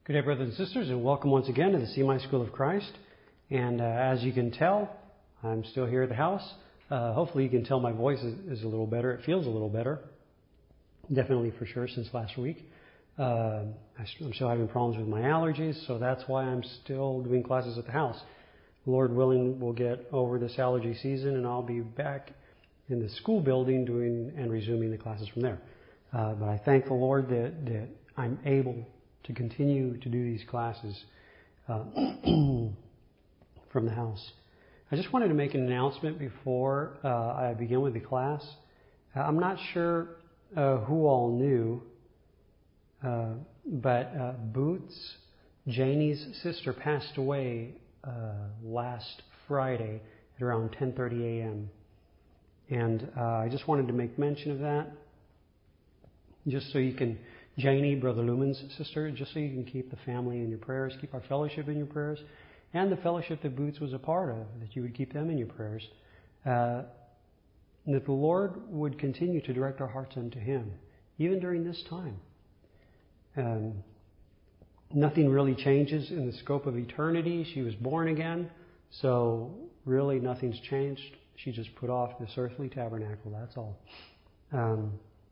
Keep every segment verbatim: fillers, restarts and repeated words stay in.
Good day, brothers and sisters, and welcome once again to the See My School of Christ. And uh, as you can tell, I'm still here at the house. Uh, hopefully you can tell my voice is, is a little better. It feels a little better. Definitely for sure since last week. Uh, I'm still having problems with my allergies, so that's why I'm still doing classes at the house. Lord willing, we'll get over this allergy season, and I'll be back in the school building doing and resuming the classes from there. Uh, but I thank the Lord that, that I'm able to continue to do these classes uh, from the house. I just wanted to make an announcement before uh, I begin with the class. Uh, I'm not sure uh, who all knew, uh, but uh, Boots, Janie's sister, passed away uh, last Friday at around ten thirty a.m. And uh, I just wanted to make mention of that, just so you can, Janie, Brother Lumen's sister, just so you can keep the family in your prayers, keep our fellowship in your prayers, and the fellowship that Boots was a part of, that you would keep them in your prayers. Uh, and that the Lord would continue to direct our hearts unto Him, even during this time. Um, nothing really changes in the scope of eternity. She was born again, so really nothing's changed. She just put off this earthly tabernacle, that's all. Um,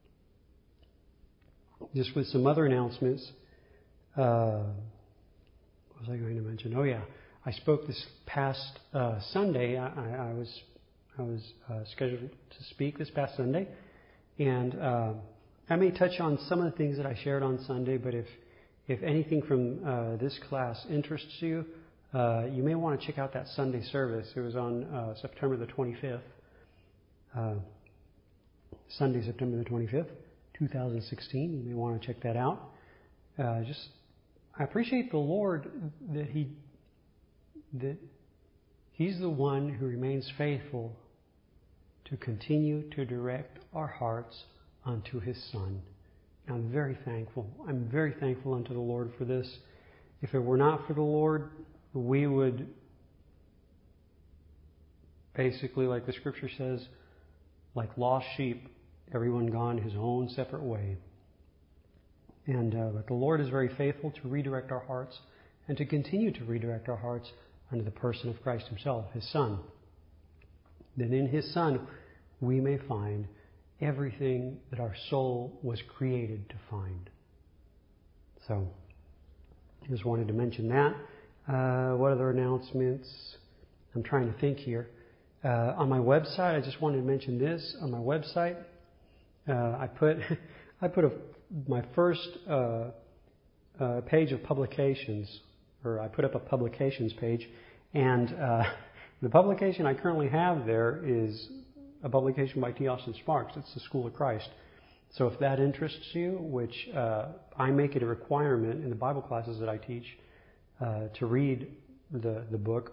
Just with some other announcements, uh, what was I going to mention? Oh yeah, I spoke this past uh, Sunday. I, I, I was I was uh, scheduled to speak this past Sunday, and uh, I may touch on some of the things that I shared on Sunday. But if if anything from uh, this class interests you, uh, you may want to check out that Sunday service. It was on uh, September the twenty-fifth, uh, Sunday, September the twenty-fifth. two thousand sixteen. You may want to check that out. Uh, just, I appreciate the Lord that He that He's the one who remains faithful to continue to direct our hearts unto His Son. I'm very thankful. I'm very thankful unto the Lord for this. If it were not for the Lord, we would basically, like the Scripture says, like lost sheep, everyone gone his own separate way. And uh, but the Lord is very faithful to redirect our hearts and to continue to redirect our hearts unto the person of Christ Himself, His Son. Then in His Son we may find everything that our soul was created to find. So, just wanted to mention that. Uh, what other announcements? I'm trying to think here. Uh, on my website, I just wanted to mention this. On my website, Uh, I put I put a, my first uh, uh, page of publications, or I put up a publications page, and uh, the publication I currently have there is a publication by T. Austin Sparks. It's the School of Christ. So if that interests you, which uh, I make it a requirement in the Bible classes that I teach uh, to read the the book,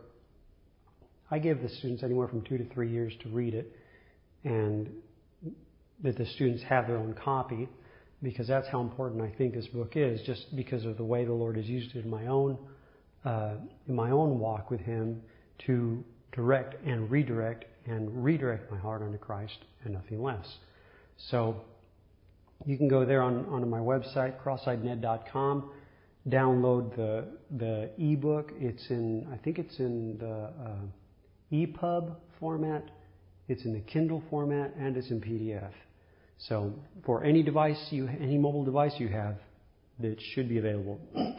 I give the students anywhere from two to three years to read it, and that the students have their own copy, because that's how important I think this book is, just because of the way the Lord has used it in my own uh, in my own walk with Him to direct and redirect and redirect my heart unto Christ and nothing less. So you can go there on onto my website, cross eyed ned dot com, download the the ebook. It's in I think it's in the uh, E P U B format, it's in the Kindle format, and it's in P D F. So for any device you, any mobile device you have, that should be available.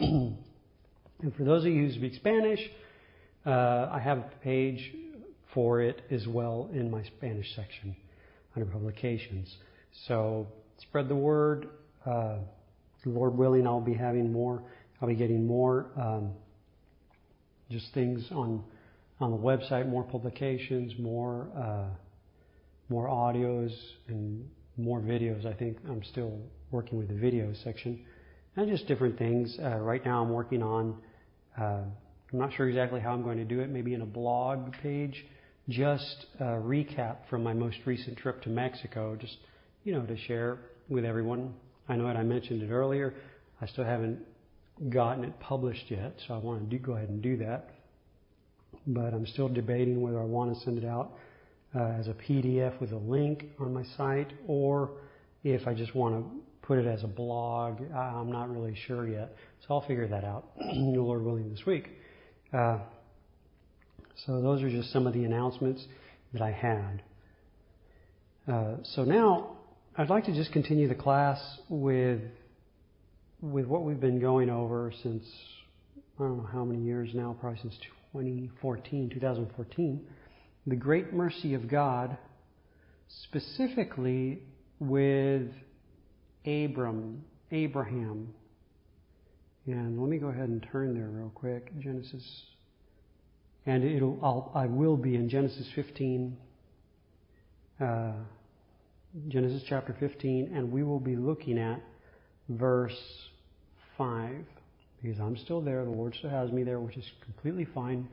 And for those of you who speak Spanish, uh, I have a page for it as well in my Spanish section under publications. So spread the word. Uh, Lord willing, I'll be having more. I'll be getting more um, just things on on the website, more publications, more uh, more audios, and more videos. I think I'm still working with the video section, and just different things. Uh, right now I'm working on, uh, I'm not sure exactly how I'm going to do it, maybe in a blog page, just a recap from my most recent trip to Mexico, just, you know, to share with everyone. I know that I mentioned it earlier. I still haven't gotten it published yet, so I want to do, go ahead and do that. But I'm still debating whether I want to send it out uh, as a P D F with a link on my site, or if I just want to put it as a blog. I'm not really sure yet. So I'll figure that out, Lord willing, this week. Uh, so those are just some of the announcements that I had. Uh, so now I'd like to just continue the class with with what we've been going over since, I don't know how many years now, probably since twenty fourteen, twenty fourteen. The great mercy of God, specifically with Abram, Abraham. And let me go ahead and turn there real quick. Genesis, and it'll I'll, I will be in Genesis fifteen, uh, Genesis chapter fifteen, and we will be looking at verse five, because I'm still there. The Lord still has me there, which is completely fine.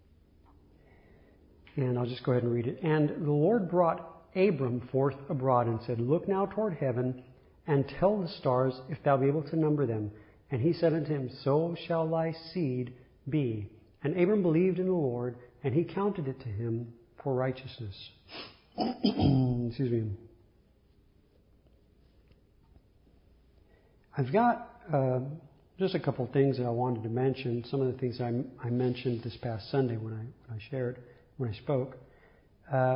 And I'll just go ahead and read it. And the Lord brought Abram forth abroad and said, Look now toward heaven, and tell the stars, if thou be able to number them. And he said unto him, So shall thy seed be. And Abram believed in the Lord, and he counted it to him for righteousness. Excuse me. I've got uh, just a couple of things that I wanted to mention. Some of the things I, I mentioned this past Sunday when I when I shared, when I spoke. Uh,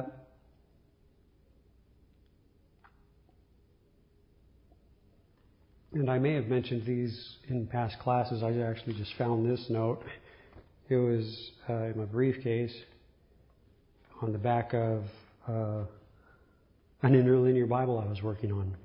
And I may have mentioned these in past classes. I actually just found this note. It was uh, in my briefcase on the back of uh, an interlinear Bible I was working on.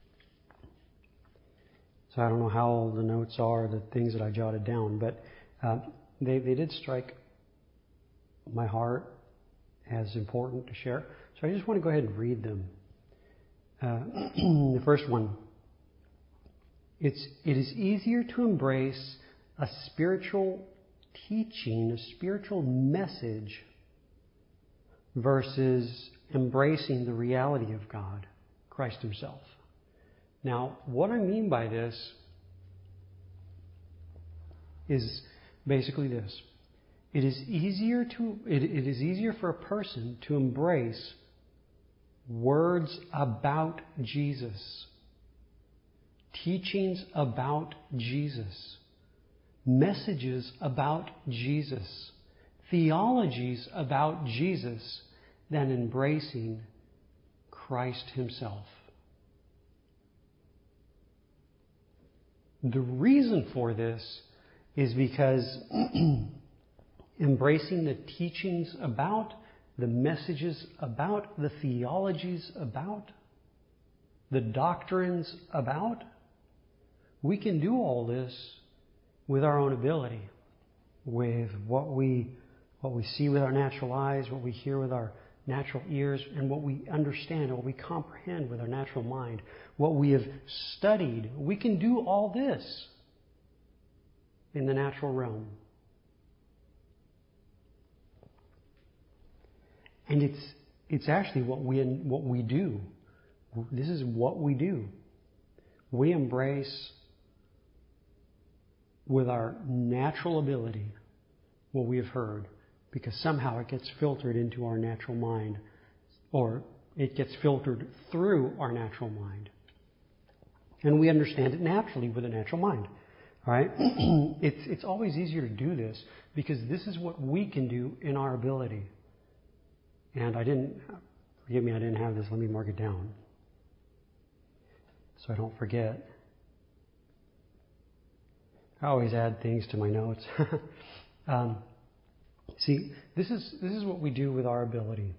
So I don't know how old the notes are, the things that I jotted down, but uh, they, they did strike my heart as important to share. So I just want to go ahead and read them. Uh, the first one. It's, it is easier to embrace a spiritual teaching, a spiritual message, versus embracing the reality of God, Christ Himself. Now, what I mean by this is basically this. It is easier to it, it is easier for a person to embrace words about Jesus, teachings about Jesus, messages about Jesus, theologies about Jesus, than embracing Christ Himself. The reason for this is because embracing the teachings about, the messages about, the theologies about, the doctrines about, we can do all this with our own ability, with what we what we see with our natural eyes, what we hear with our natural ears, and what we understand, what we comprehend with our natural mind, what we have studied. We can do all this in the natural realm. And it's it's actually what we what we do. This is what we do. We embrace with our natural ability what we have heard, because somehow it gets filtered into our natural mind, or it gets filtered through our natural mind. And we understand it naturally with a natural mind. All right? it's it's always easier to do this because this is what we can do in our ability. And I didn't, forgive me, I didn't have this. Let me mark it down so I don't forget. I always add things to my notes. um, see, this is this is what we do with our ability.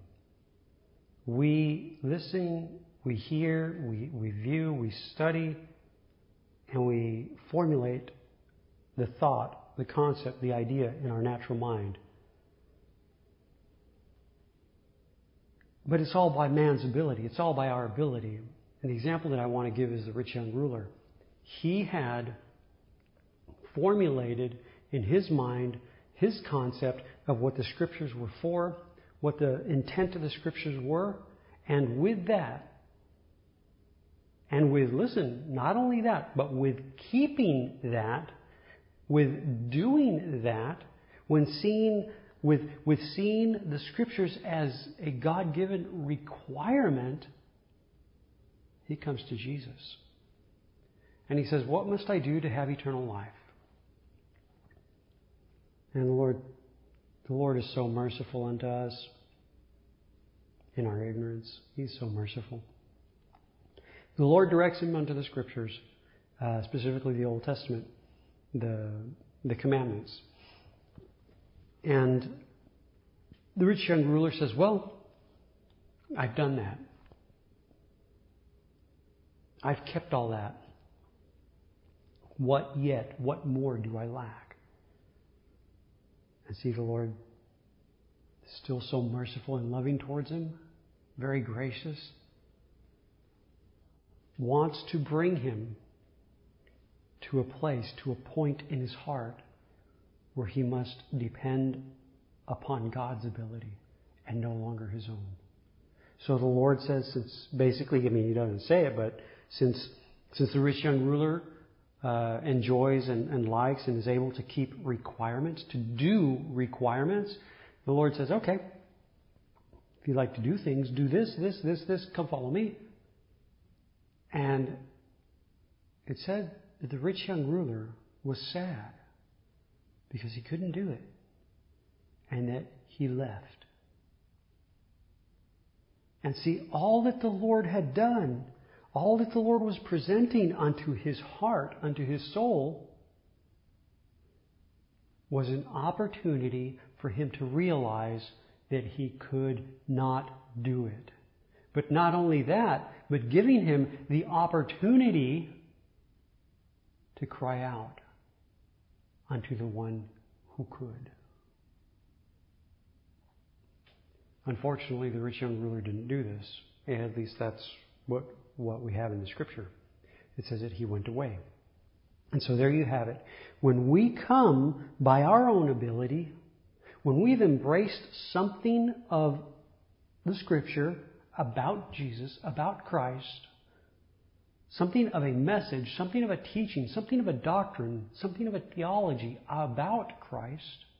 We listen, we hear, we, we view, we study, and we formulate the thought, the concept, the idea in our natural mind. But it's all by man's ability. It's all by our ability. And the example that I want to give is the rich young ruler. He had formulated in his mind his concept of what the Scriptures were for, what the intent of the Scriptures were, and with that, and with, listen, not only that, but with keeping that, with doing that, when seeing, with, with seeing the Scriptures as a God-given requirement, he comes to Jesus. And he says, what must I do to have eternal life? And the Lord, the Lord is so merciful unto us in our ignorance. He's so merciful. The Lord directs him unto the Scriptures, uh, specifically the Old Testament, the the commandments. And the rich young ruler says, well, I've done that. I've kept all that. What yet? What more do I lack? And see, the Lord is still so merciful and loving towards him, very gracious, wants to bring him to a place, to a point in his heart where he must depend upon God's ability and no longer his own. So the Lord says, since basically, I mean, he doesn't say it, but since since the rich young ruler uh, enjoys and, and likes and is able to keep requirements, to do requirements, the Lord says, okay, if you like to do things, do this, this, this, this, come follow me. And it said that the rich young ruler was sad because he couldn't do it, and that he left. And see, all that the Lord had done, all that the Lord was presenting unto his heart, unto his soul, was an opportunity for him to realize that he could not do it. But not only that, but giving him the opportunity to cry out unto the one who could. Unfortunately, the rich young ruler didn't do this. And at least that's what, what we have in the Scripture. It says that he went away. And so there you have it. When we come by our own ability, when we've embraced something of the Scripture about Jesus, about Christ, something of a message, something of a teaching, something of a doctrine, something of a theology about Christ,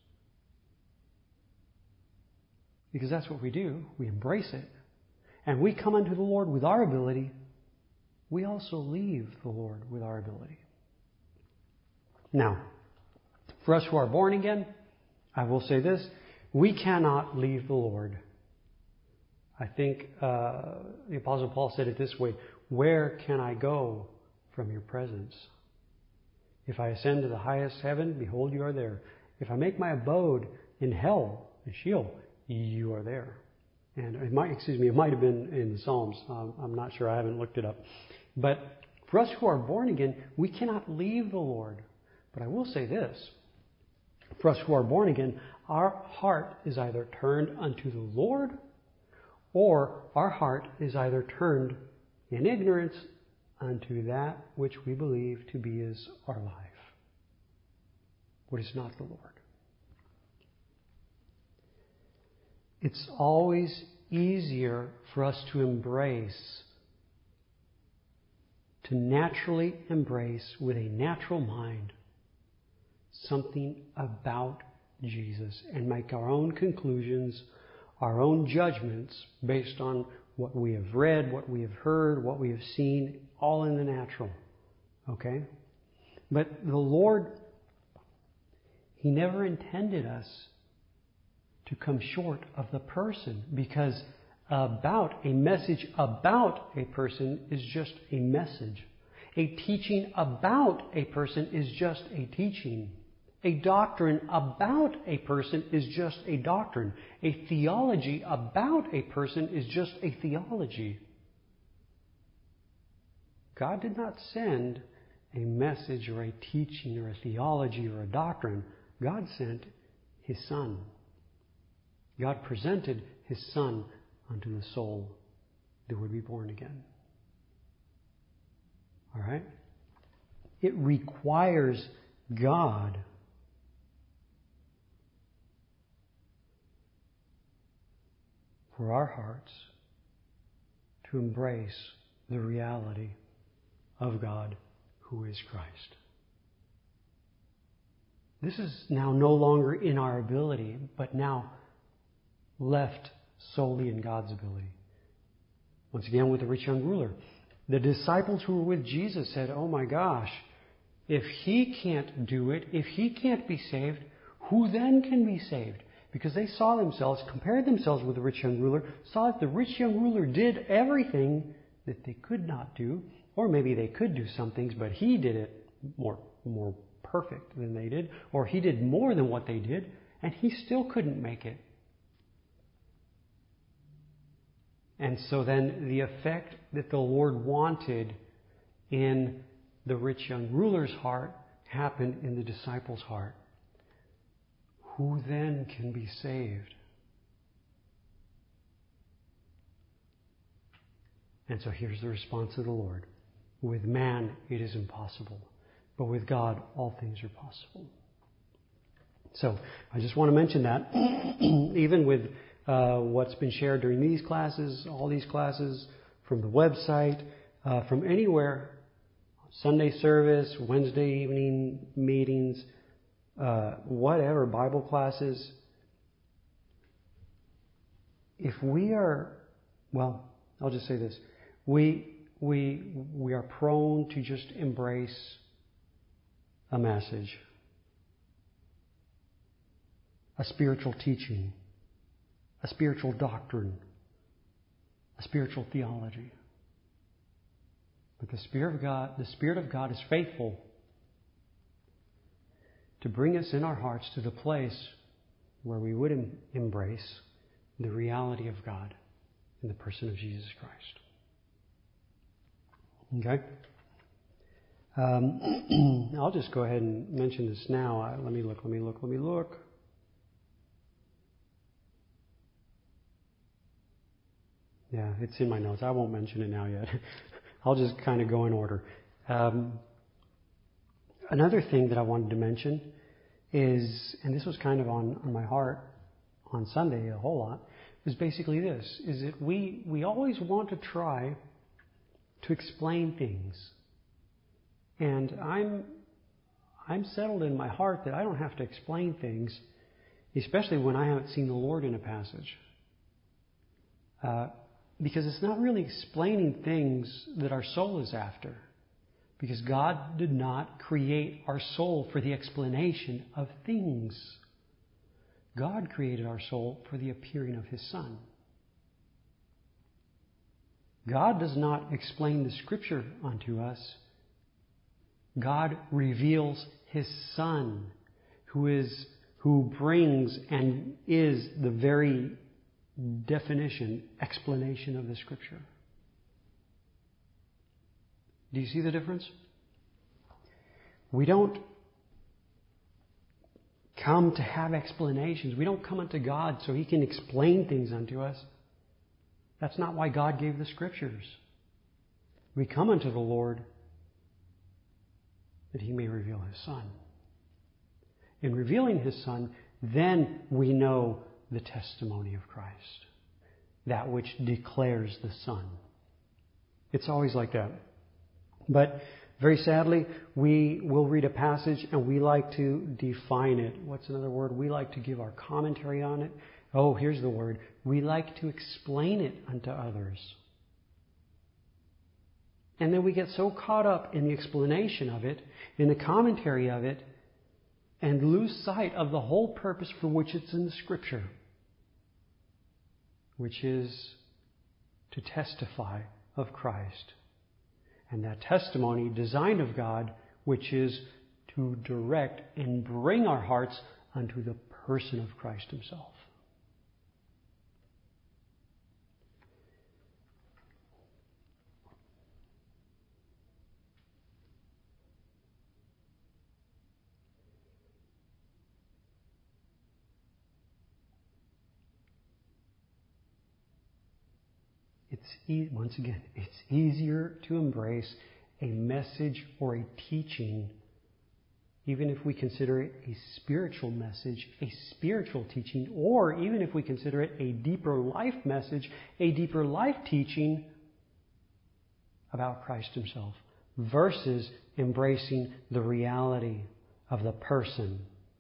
because that's what we do. We embrace it. And we come unto the Lord with our ability. We also leave the Lord with our ability. Now, for us who are born again, I will say this. We cannot leave the Lord. I think uh, the Apostle Paul said it this way. Where can I go from your presence? If I ascend to the highest heaven, behold, you are there. If I make my abode in hell, in Sheol, you are there. And it might, excuse me, it might have been in the Psalms. Um, I'm not sure. I haven't looked it up. But for us who are born again, we cannot leave the Lord. But I will say this. For us who are born again, our heart is either turned unto the Lord, or our heart is either turned in ignorance unto that which we believe to be is our life, what is not the Lord. It's always easier for us to embrace, to naturally embrace with a natural mind something about Jesus and make our own conclusions, our own judgments based on what we have read, what we have heard, what we have seen, all in the natural. Okay? But the Lord, He never intended us to come short of the person, because about a message about a person is just a message. A teaching about a person is just a teaching. A doctrine about a person is just a doctrine. A theology about a person is just a theology. God did not send a message or a teaching or a theology or a doctrine. God sent His Son. God presented His Son unto the soul that would be born again. All right? It requires God for our hearts to embrace the reality of God, who is Christ. This is now no longer in our ability, but now left solely in God's ability. Once again, with the rich young ruler, The disciples who were with Jesus said, oh my gosh, if he can't do it, if he can't be saved, who then can be saved? Because they saw themselves, compared themselves with the rich young ruler, saw that the rich young ruler did everything that they could not do, or maybe they could do some things, but he did it more, more perfect than they did, or he did more than what they did, and he still couldn't make it. And so then the effect that the Lord wanted in the rich young ruler's heart happened in the disciples' heart. Who then can be saved? And so here's the response of the Lord. With man it is impossible, but with God all things are possible. So I just want to mention that even with uh, what's been shared during these classes, all these classes, from the website, uh, from anywhere, Sunday service, Wednesday evening meetings, uh, whatever, Bible classes, if we are, well, I'll just say this, we we we are prone to just embrace a message, a spiritual teaching, a spiritual doctrine, a spiritual theology. But the Spirit of God, the Spirit of God is faithful to bring us in our hearts to the place where we would em- embrace the reality of God in the person of Jesus Christ. Okay? Um, I'll just go ahead and mention this now. Uh, let me look, let me look, let me look. Yeah, it's in my notes. I won't mention it now yet. I'll just kind of go in order. Um, another thing that I wanted to mention is, and this was kind of on, on my heart on Sunday a whole lot, is basically this, is that we, we always want to try to explain things. And I'm I'm settled in my heart that I don't have to explain things, especially when I haven't seen the Lord in a passage. Uh, because it's not really explaining things that our soul is after. Because God did not create our soul for the explanation of things. God created our soul for the appearing of His Son. God does not explain the Scripture unto us. God reveals His Son, who is who brings and is the very definition, explanation of the Scripture. Do you see the difference? We don't come to have explanations. We don't come unto God so He can explain things unto us. That's not why God gave the Scriptures. We come unto the Lord that He may reveal His Son. In revealing His Son, then we know the testimony of Christ, that which declares the Son. It's always like that. But very sadly, we will read a passage and we like to define it. What's another word? We like to give our commentary on it. Oh, here's the word. We like to explain it unto others. And then we get so caught up in the explanation of it, in the commentary of it, and lose sight of the whole purpose for which it's in the Scripture, which is to testify of Christ. And that testimony designed of God, which is to direct and bring our hearts unto the person of Christ Himself. It's e- once again, it's easier to embrace a message or a teaching, even if we consider it a spiritual message, a spiritual teaching, or even if we consider it a deeper life message, a deeper life teaching about Christ Himself, versus embracing the reality of the person.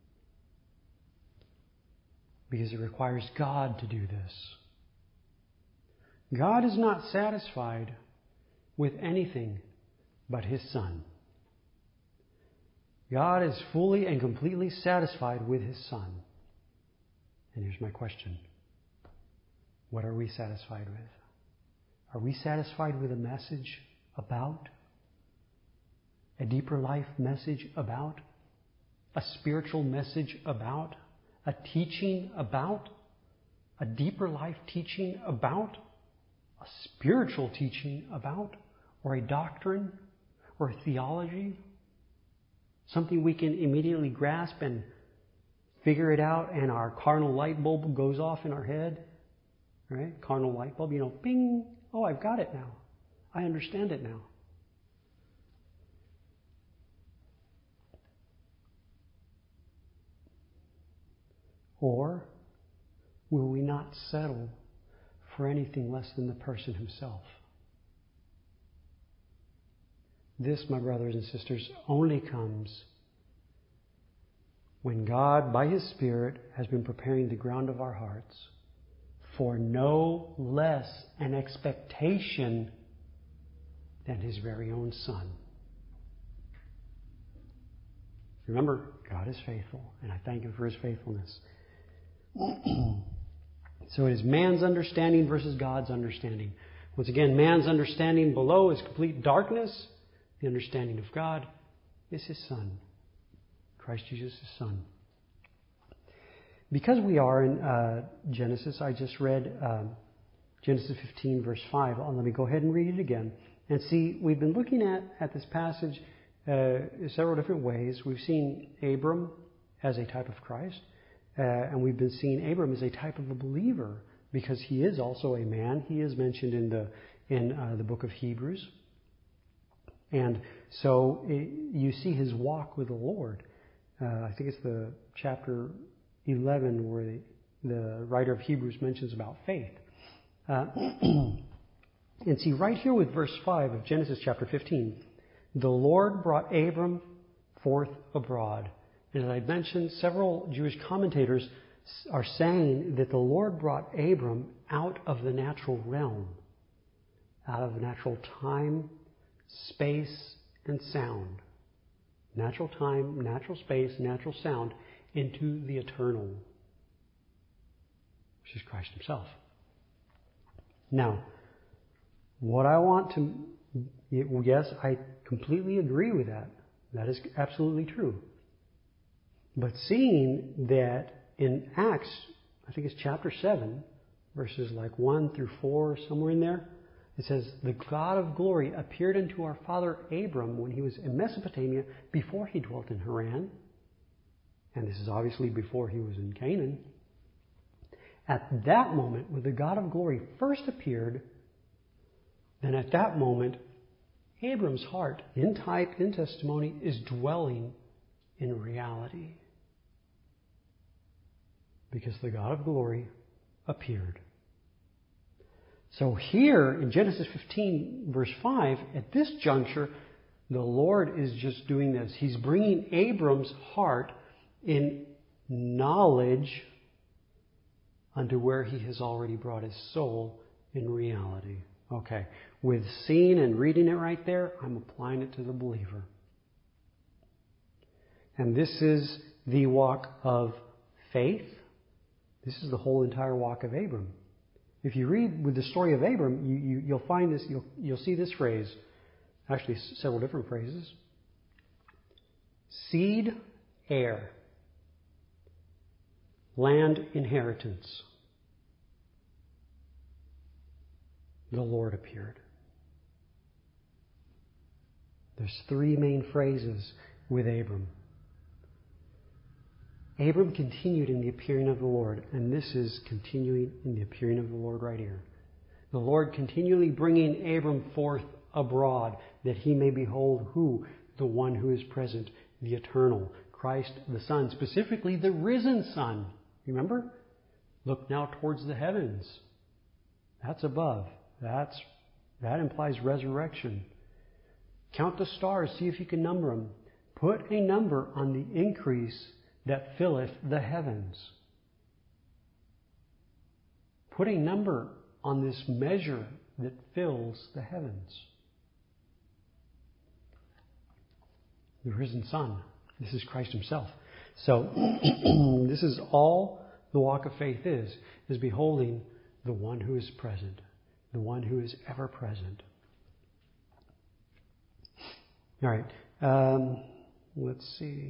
Because it requires God to do this. God is not satisfied with anything but His Son. God is fully and completely satisfied with His Son. And here's my question. What are we satisfied with? Are we satisfied with a message about? A deeper life message about? A spiritual message about? A teaching about? A deeper life teaching about? A spiritual teaching about? Or a doctrine? Or a theology? Something we can immediately grasp and figure it out, and our carnal light bulb goes off in our head? Right? Carnal light bulb, you know, bing! Oh, I've got it now. I understand it now. Or will we not settle for anything less than the person Himself? This, my brothers and sisters, only comes when God, by His Spirit, has been preparing the ground of our hearts for no less an expectation than His very own Son. Remember, God is faithful, and I thank Him for His faithfulness. So it is man's understanding versus God's understanding. Once again, man's understanding below is complete darkness. The understanding of God is His Son, Christ Jesus, His Son. Because we are in uh, Genesis, I just read um, Genesis fifteen, verse five. Oh, let me go ahead and read it again. And see, we've been looking at, at this passage uh, several different ways. We've seen Abram as a type of Christ. Uh, and we've been seeing Abram as a type of a believer because he is also a man. He is mentioned in the in uh, the book of Hebrews. And so it, you see his walk with the Lord. Uh, I think it's the chapter eleven where the, the writer of Hebrews mentions about faith. Uh, and see, right here with verse five of Genesis chapter fifteen, the Lord brought Abram forth abroad. And as I mentioned, several Jewish commentators are saying that the Lord brought Abram out of the natural realm, out of natural time, space, and sound. Natural time, natural space, natural sound, into the eternal, which is Christ Himself. Now, what I want to, yes, I completely agree with that. That is absolutely true. But seeing that in Acts, I think it's chapter seven, verses like one through four, somewhere in there, it says, the God of glory appeared unto our father Abram when he was in Mesopotamia before he dwelt in Haran. And this is obviously before he was in Canaan. At that moment, when the God of glory first appeared, then at that moment, Abram's heart, in type, in testimony, is dwelling in reality. Because the God of glory appeared. So here in Genesis fifteen, verse five, at this juncture, the Lord is just doing this. He's bringing Abram's heart in knowledge unto where he has already brought his soul in reality. Okay, with seeing and reading it right there, I'm applying it to the believer. And this is the walk of faith. This is the whole entire walk of Abram. If you read with the story of Abram, you, you, you'll find this, you'll, you'll see this phrase, actually several different phrases. Seed, heir. Land, inheritance. The Lord appeared. There's three main phrases with Abram. Abram continued in the appearing of the Lord, and this is continuing in the appearing of the Lord right here. The Lord continually bringing Abram forth abroad, that he may behold who? The one who is present, the eternal, Christ the Son, specifically the risen Son. Remember? Look now towards the heavens. That's above. That's that implies resurrection. Count the stars, see if you can number them. Put a number on the increase that filleth the heavens. Put a number on this measure that fills the heavens. the risen Son. This is Christ himself. So this is all the walk of faith is, is beholding the one who is present, the one who is ever present. All right. Um, let's see.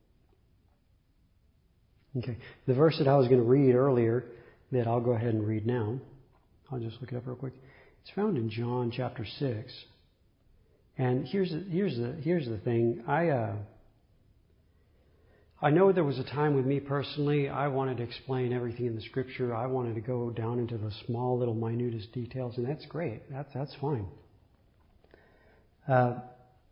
Okay. The verse that I was going to read earlier, that I'll go ahead and read now. I'll just look it up real quick. It's found in John chapter six. And here's the, here's the, here's the thing. I, uh, I know there was a time with me personally, I wanted to explain everything in the Scripture. I wanted to go down into the small little minutest details, and that's great. That's, that's fine. Uh,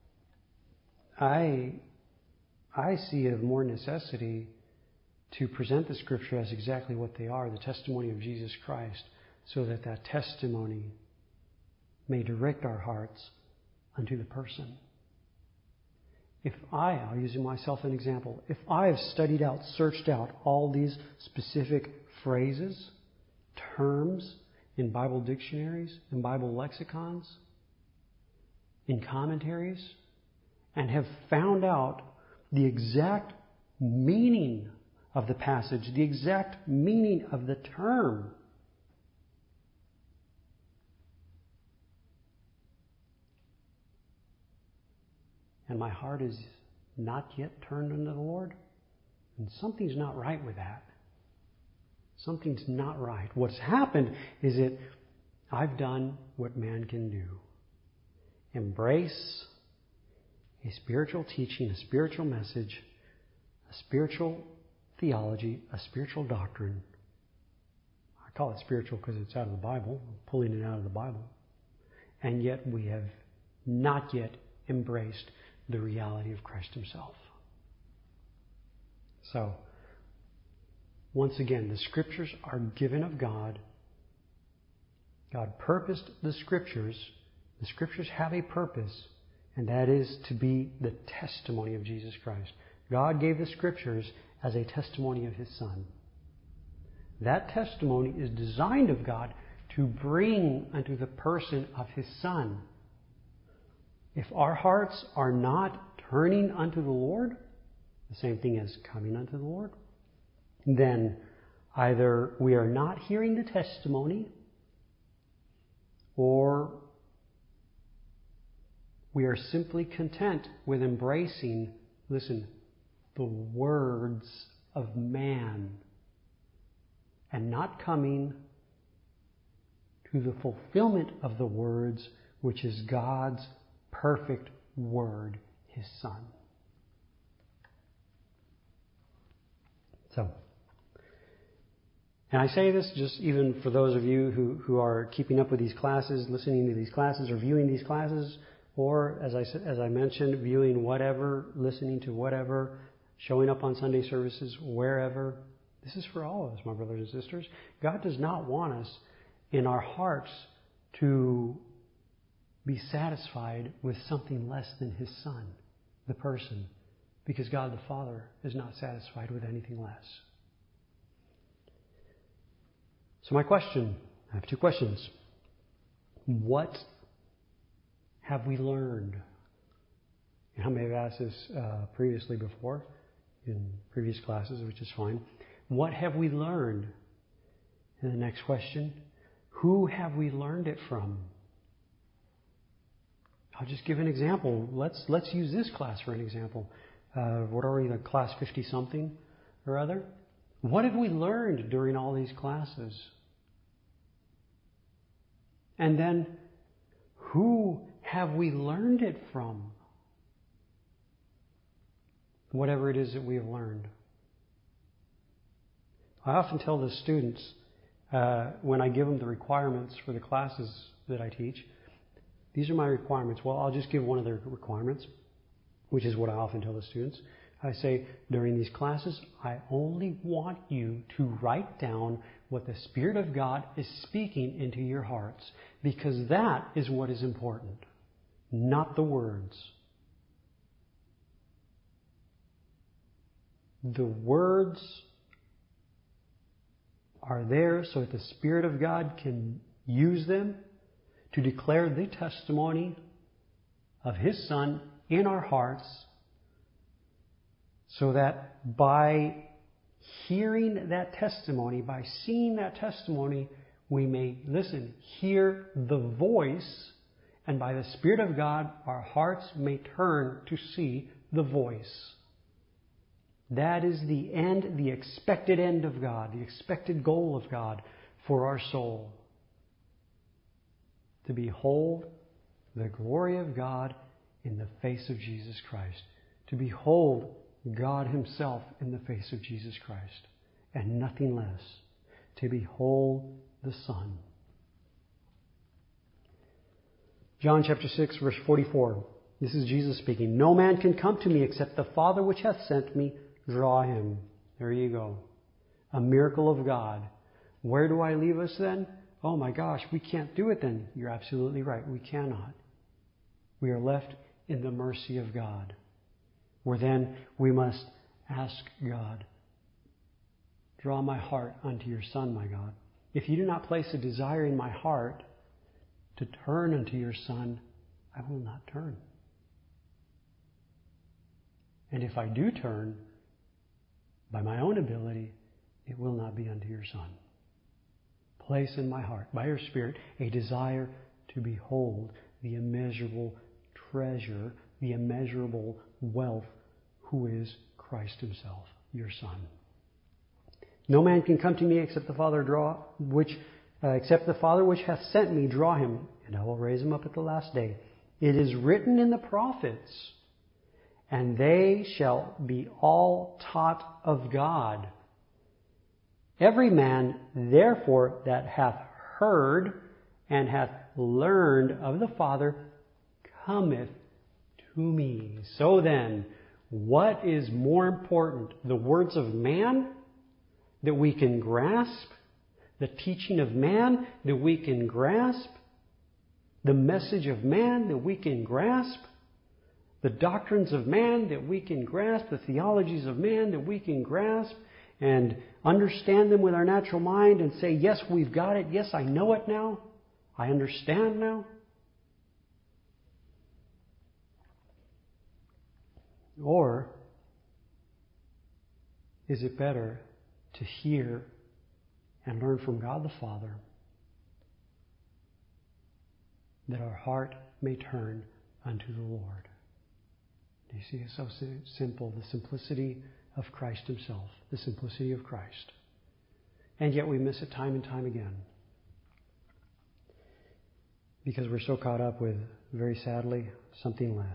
I, I see of more necessity to present the Scripture as exactly what they are, the testimony of Jesus Christ, so that that testimony may direct our hearts unto the person. If I, I'll use myself as an example, if I have studied out, searched out all these specific phrases, terms in Bible dictionaries, in Bible lexicons, in commentaries, and have found out the exact meaning of the passage, the exact meaning of the term, and my heart is not yet turned unto the Lord, and something's not right with that. Something's not right. What's happened is that I've done what man can do. Embrace a spiritual teaching, a spiritual message, a spiritual theology, a spiritual doctrine. I call it spiritual because it's out of the Bible. I'm pulling it out of the Bible. And yet we have not yet embraced the reality of Christ himself. So, once again, the Scriptures are given of God. God purposed the Scriptures. The Scriptures have a purpose, and that is to be the testimony of Jesus Christ. God gave the Scriptures as a testimony of his Son. That testimony is designed of God to bring unto the person of his Son. If our hearts are not turning unto the Lord, the same thing as coming unto the Lord, then either we are not hearing the testimony, or we are simply content with embracing, listen, the words of man, and not coming to the fulfillment of the words, which is God's perfect Word, his Son. So, and I say this just even for those of you who, who are keeping up with these classes, listening to these classes, or viewing these classes, or as I, as I mentioned, viewing whatever, listening to whatever, showing up on Sunday services, wherever. This is for all of us, my brothers and sisters. God does not want us in our hearts to be satisfied with something less than his Son, the person, because God the Father is not satisfied with anything less. So my question, I have two questions. What have we learned? And I may have asked this uh, previously before, in previous classes, which is fine. What have we learned? And the next question, who have we learned it from? I'll just give an example. Let's let's use this class for an example. Uh, what are we, the class fifty-something or other? What have we learned during all these classes? And then, who have we learned it from? Whatever it is that we have learned. I often tell the students, uh, when I give them the requirements for the classes that I teach, these are my requirements. Well, I'll just give one of their requirements, which is what I often tell the students. I say, during these classes, I only want you to write down what the Spirit of God is speaking into your hearts, because that is what is important, not the words. The words are there so that the Spirit of God can use them to declare the testimony of his Son in our hearts, so that by hearing that testimony, by seeing that testimony, we may, listen, hear the voice, and by the Spirit of God, our hearts may turn to see the voice. That is the end, the expected end of God, the expected goal of God for our soul. To behold the glory of God in the face of Jesus Christ. To behold God Himself in the face of Jesus Christ. And nothing less. To behold the Son. John chapter six, verse forty-four. This is Jesus speaking. No man can come to me except the Father which hath sent me draw him. There you go. A miracle of God. Where do I leave us then? Oh my gosh, we can't do it then. You're absolutely right. We cannot. We are left in the mercy of God. Where then we must ask God, draw my heart unto your Son, my God. If you do not place a desire in my heart to turn unto your Son, I will not turn. And if I do turn, by my own ability, it will not be unto your Son. Place in my heart, by your Spirit, a desire to behold the immeasurable treasure, the immeasurable wealth, who is Christ Himself, your Son. No man can come to me except the Father draw, which uh, except the Father which hath sent me draw him, and I will raise him up at the last day. It is written in the prophets, and they shall be all taught of God. Every man, therefore, that hath heard and hath learned of the Father cometh to me. So then, what is more important? The words of man that we can grasp? The teaching of man that we can grasp? The message of man that we can grasp? The doctrines of man that we can grasp? The theologies of man that we can grasp and understand them with our natural mind and say, yes, we've got it. Yes, I know it now. I understand now. Or is it better to hear and learn from God the Father, that our heart may turn unto the Lord? Do you see it's so simple, the simplicity of Christ Himself, the simplicity of Christ. And yet we miss it time and time again. Because we're so caught up with, very sadly, something less.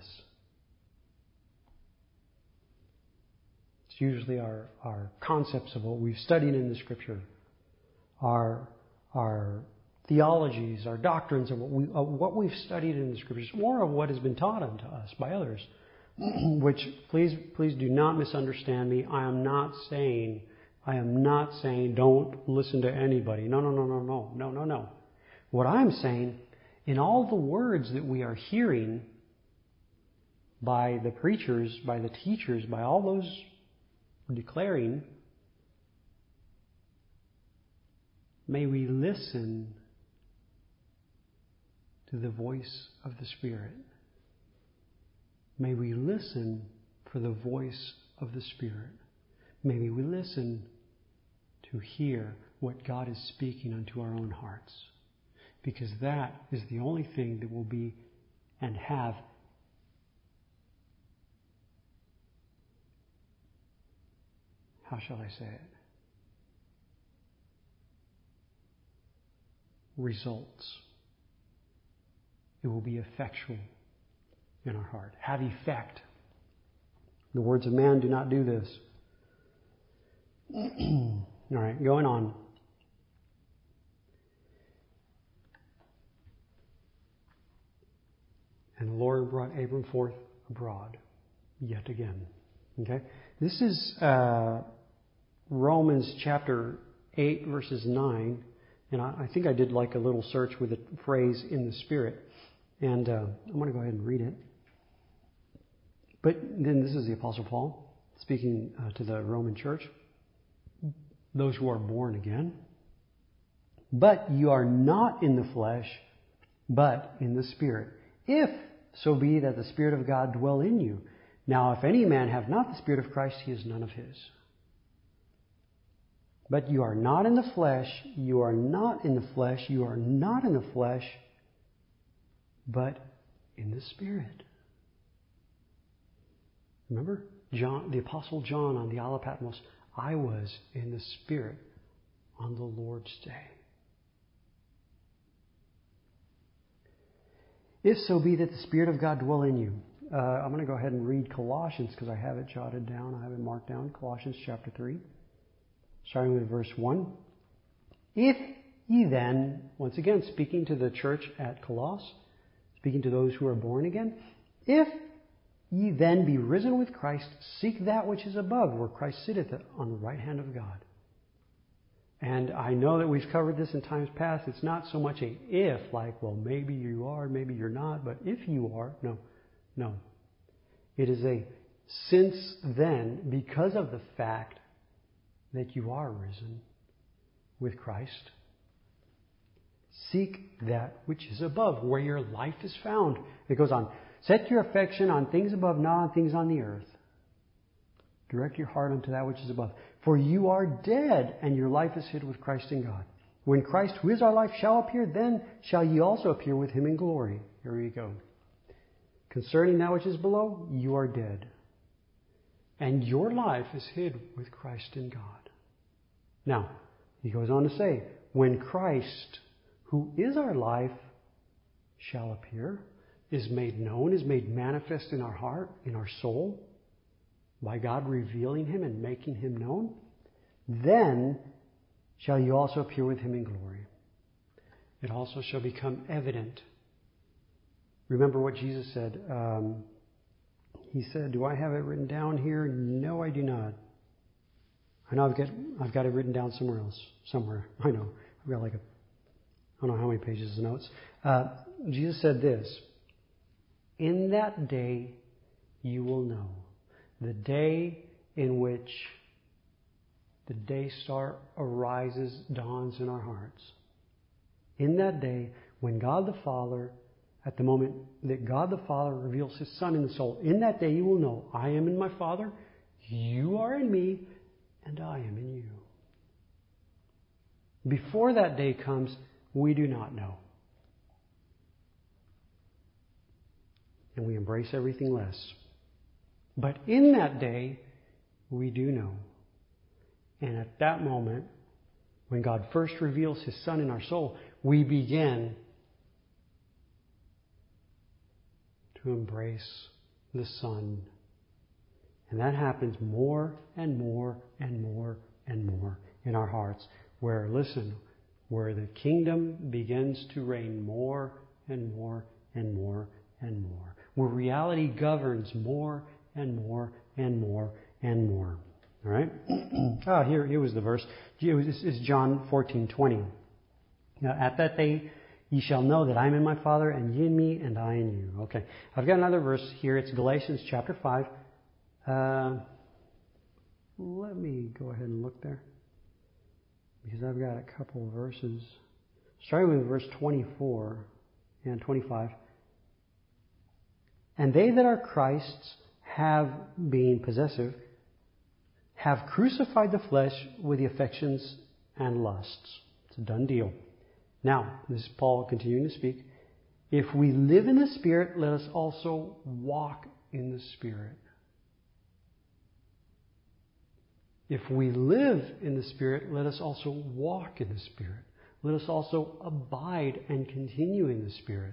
It's usually our, our concepts of what we've studied in the Scripture, our, our theologies, our doctrines of what, we, of what we've studied in the Scriptures, more of what has been taught unto us by others. Which, please, please do not misunderstand me. I am not saying, I am not saying don't listen to anybody. No, no, no, no, no, no, no, no. What I'm saying, in all the words that we are hearing by the preachers, by the teachers, by all those declaring, may we listen to the voice of the Spirit. May we listen for the voice of the Spirit. May we listen to hear what God is speaking unto our own hearts. Because that is the only thing that will be and have how shall I say it? Results. It will be effectual in our heart. Have effect. The words of man do not do this. All right, going on. And the Lord brought Abram forth abroad yet again. Okay? This is uh, Romans chapter eight, verses nine. And I, I think I did like a little search with the phrase in the Spirit. And uh, I'm going to go ahead and read it. But then this is the Apostle Paul speaking uh, to the Roman church. Those who are born again. But you are not in the flesh, but in the Spirit. If so be that the Spirit of God dwell in you. Now, if any man have not the Spirit of Christ, he is none of his. But you are not in the flesh, you are not in the flesh, you are not in the flesh, but in the Spirit. Remember, John, the Apostle John on the Isle of Patmos, I was in the Spirit on the Lord's day. If so be that the Spirit of God dwell in you. Uh, I'm going to go ahead and read Colossians because I have it jotted down. I have it marked down. Colossians chapter three, starting with verse one. If ye then, once again, speaking to the church at Colossus, speaking to those who are born again, if ye then be risen with Christ, seek that which is above, where Christ sitteth on the right hand of God. And I know that we've covered this in times past. It's not so much a if, like, well, maybe you are, maybe you're not, but if you are, no, no. It is a since then, because of the fact that you are risen with Christ, seek that which is above, where your life is found. It goes on. Set your affection on things above, not on things on the earth. Direct your heart unto that which is above. For you are dead, and your life is hid with Christ in God. When Christ, who is our life, shall appear, then shall ye also appear with him in glory. Here we go. Concerning that which is below, you are dead, and your life is hid with Christ in God. Now, he goes on to say, when Christ, who is our life, shall appear, is made known, is made manifest in our heart, in our soul, by God revealing him and making him known, then shall you also appear with him in glory. It also shall become evident. Remember what Jesus said. Um, he said, do I have it written down here? No, I do not. I know I've got, I've got it written down somewhere else. Somewhere. I know. I've got like a, I don't know how many pages of notes. Uh, Jesus said this, in that day you will know. The day in which the day star arises, dawns in our hearts. In that day, when God the Father, at the moment that God the Father reveals his Son in the soul, in that day you will know, I am in my Father, you are in me, and I am in you. Before that day comes, we do not know. And we embrace everything less. But in that day, we do know. And at that moment, when God first reveals his Son in our soul, we begin to embrace the Son. And that happens more and more and more and more in our hearts. Where, listen, where the kingdom begins to reign more and more and more and more. Where reality governs more and more and more and more. All right? oh, here, here was the verse. This is John fourteen twenty. Now, at that day, ye shall know that I am in my Father, and ye in me, and I in you. Okay. I've got another verse here. It's Galatians chapter five. Uh, let me go ahead and look there, because I've got a couple of verses. Starting with verse twenty-four and twenty-five. And they that are Christ's have, being possessive, have crucified the flesh with the affections and lusts. It's a done deal. Now, this is Paul continuing to speak. If we live in the Spirit, let us also walk in the Spirit. If we live in the Spirit, let us also walk in the Spirit. Let us also abide and continue in the Spirit.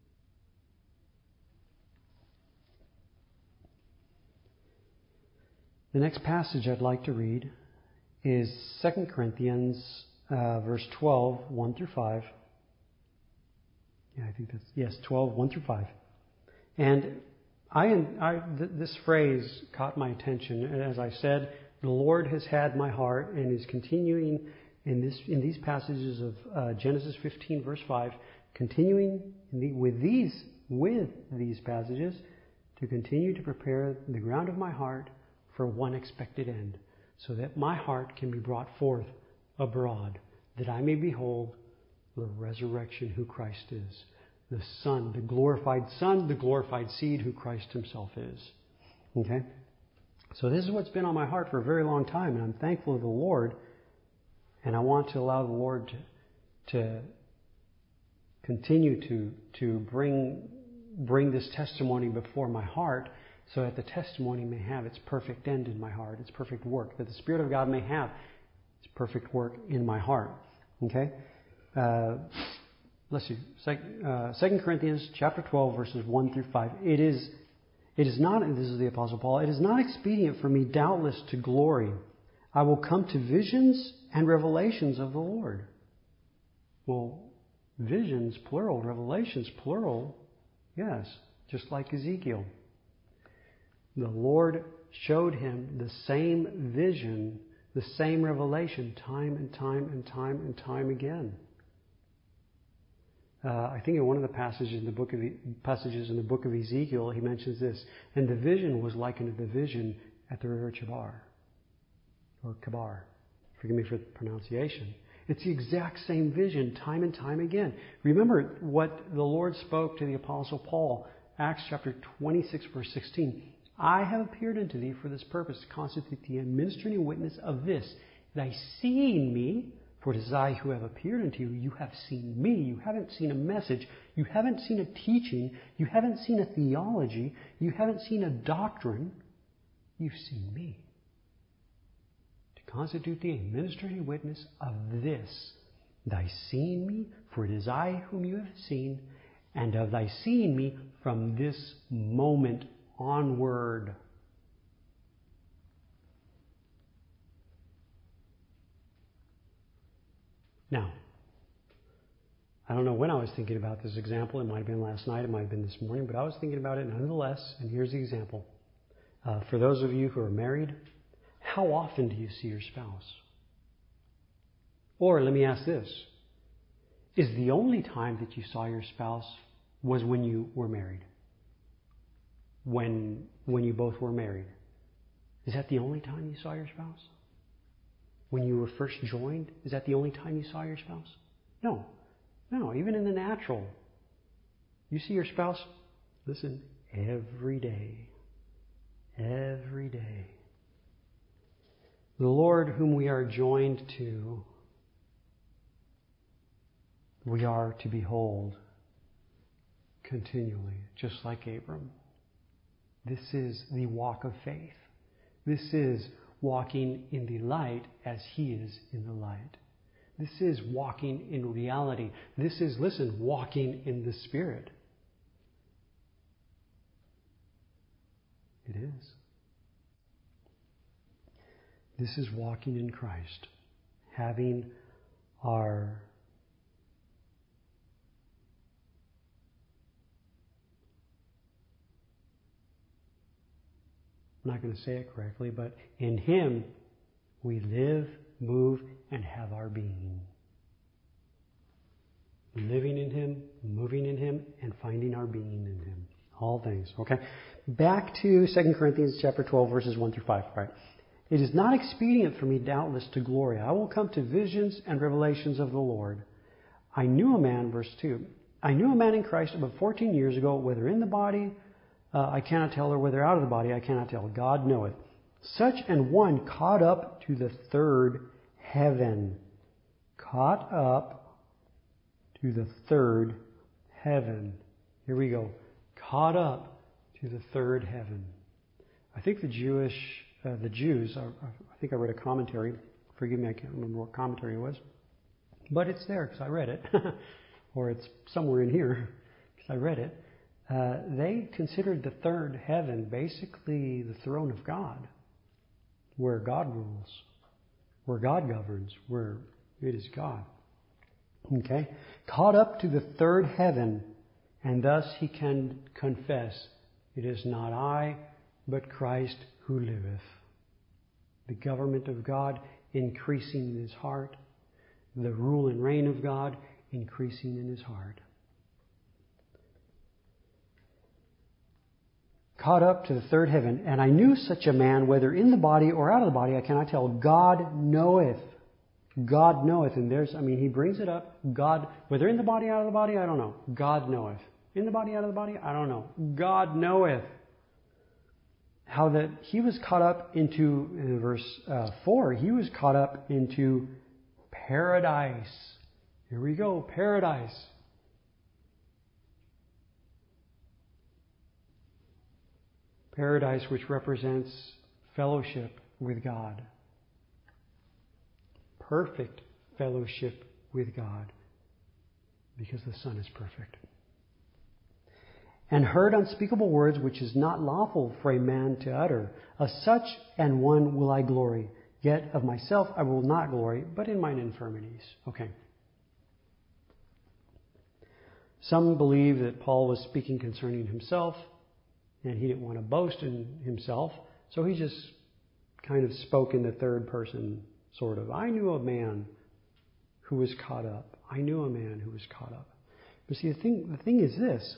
The next passage I'd like to read is Second Corinthians uh, verse twelve, one through five. Yeah, I think that's, yes, twelve, one through five. And I, I th- this phrase caught my attention. And as I said, the Lord has had my heart and is continuing in this in these passages of uh, Genesis fifteen, verse five, continuing in the, with these with these passages to continue to prepare the ground of my heart for one expected end, so that my heart can be brought forth abroad, that I may behold the resurrection who Christ is, the Son, the glorified Son, the glorified seed who Christ himself is. Okay? So this is what's been on my heart for a very long time, and I'm thankful to the Lord, and I want to allow the Lord to, to continue to to bring bring this testimony before my heart, so that the testimony may have its perfect end in my heart, its perfect work, that the Spirit of God may have its perfect work in my heart. Okay? Uh, let's see. Second Corinthians chapter twelve, verses one through five. It is It is not, and this is the Apostle Paul, it is not expedient for me, doubtless, to glory. I will come to visions and revelations of the Lord. Well, visions, plural, revelations, plural, yes, just like Ezekiel. The Lord showed him the same vision, the same revelation, time and time and time and time again. Uh, I think in one of the passages in the book of passages in the book of Ezekiel, he mentions this, and the vision was likened to the vision at the river Chabar, or Kabar. Forgive me for the pronunciation. It's the exact same vision, time and time again. Remember what the Lord spoke to the Apostle Paul, Acts chapter twenty-six, verse sixteen. I have appeared unto thee for this purpose, to constitute thee a ministering and witness of this, thy seeing me. For it is I who have appeared unto you. You have seen me. You haven't seen a message. You haven't seen a teaching. You haven't seen a theology. You haven't seen a doctrine. You've seen me. To constitute thee a ministering and witness of this, thy seeing me, for it is I whom you have seen, and of thy seeing me from this moment onward. Now, I don't know when I was thinking about this example. It might have been last night. It might have been this morning. But I was thinking about it nonetheless. And here's the example. Uh, for those of you who are married, how often do you see your spouse? Or let me ask this. Is the only time that you saw your spouse was when you were married? When, when you both were married? Is that the only time you saw your spouse? When you were first joined, is that the only time you saw your spouse? No. No, even in the natural. You see your spouse, listen, every day. Every day. The Lord whom we are joined to, we are to behold continually, just like Abram. This is the walk of faith. This is walking in the light as He is in the light. This is walking in reality. This is, listen, walking in the Spirit. It is. This is walking in Christ, having our I'm not going to say it correctly, but in Him we live, move, and have our being. Living in Him, moving in Him, and finding our being in Him. All things. Okay? Back to Second Corinthians chapter twelve, verses one through five. Right? It is not expedient for me, doubtless, to glory. I will come to visions and revelations of the Lord. I knew a man, verse two. I knew a man in Christ about fourteen years ago, whether in the body, Uh, I cannot tell, or whether out of the body, I cannot tell. God knoweth. Such an one caught up to the third heaven. Caught up to the third heaven. Here we go. Caught up to the third heaven. I think the Jewish, uh, the Jews, I, I think I read a commentary. Forgive me, I can't remember what commentary it was. But it's there because I read it. Or it's somewhere in here because I read it. Uh, they considered the third heaven basically the throne of God, where God rules, where God governs, where it is God. Okay? Caught up to the third heaven, and thus he can confess, it is not I, but Christ who liveth. The government of God increasing in his heart, the rule and reign of God increasing in his heart. Caught up to the third heaven, and I knew such a man, whether in the body or out of the body, I cannot tell. God knoweth. God knoweth. And there's, I mean, he brings it up. God, whether in the body, out of the body, I don't know. God knoweth. In the body, out of the body, I don't know. God knoweth. how that he was caught up into, in verse uh, four, he was caught up into paradise. Here we go, paradise. Paradise, which represents fellowship with God. Perfect fellowship with God, because the Son is perfect. And heard unspeakable words which is not lawful for a man to utter. Of such an one will I glory. Yet of myself I will not glory, but in mine infirmities. Okay. Some believe that Paul was speaking concerning himself, and he didn't want to boast in himself, so he just kind of spoke in the third person, sort of. I knew a man who was caught up. I knew a man who was caught up. But see, the thing, the thing is this.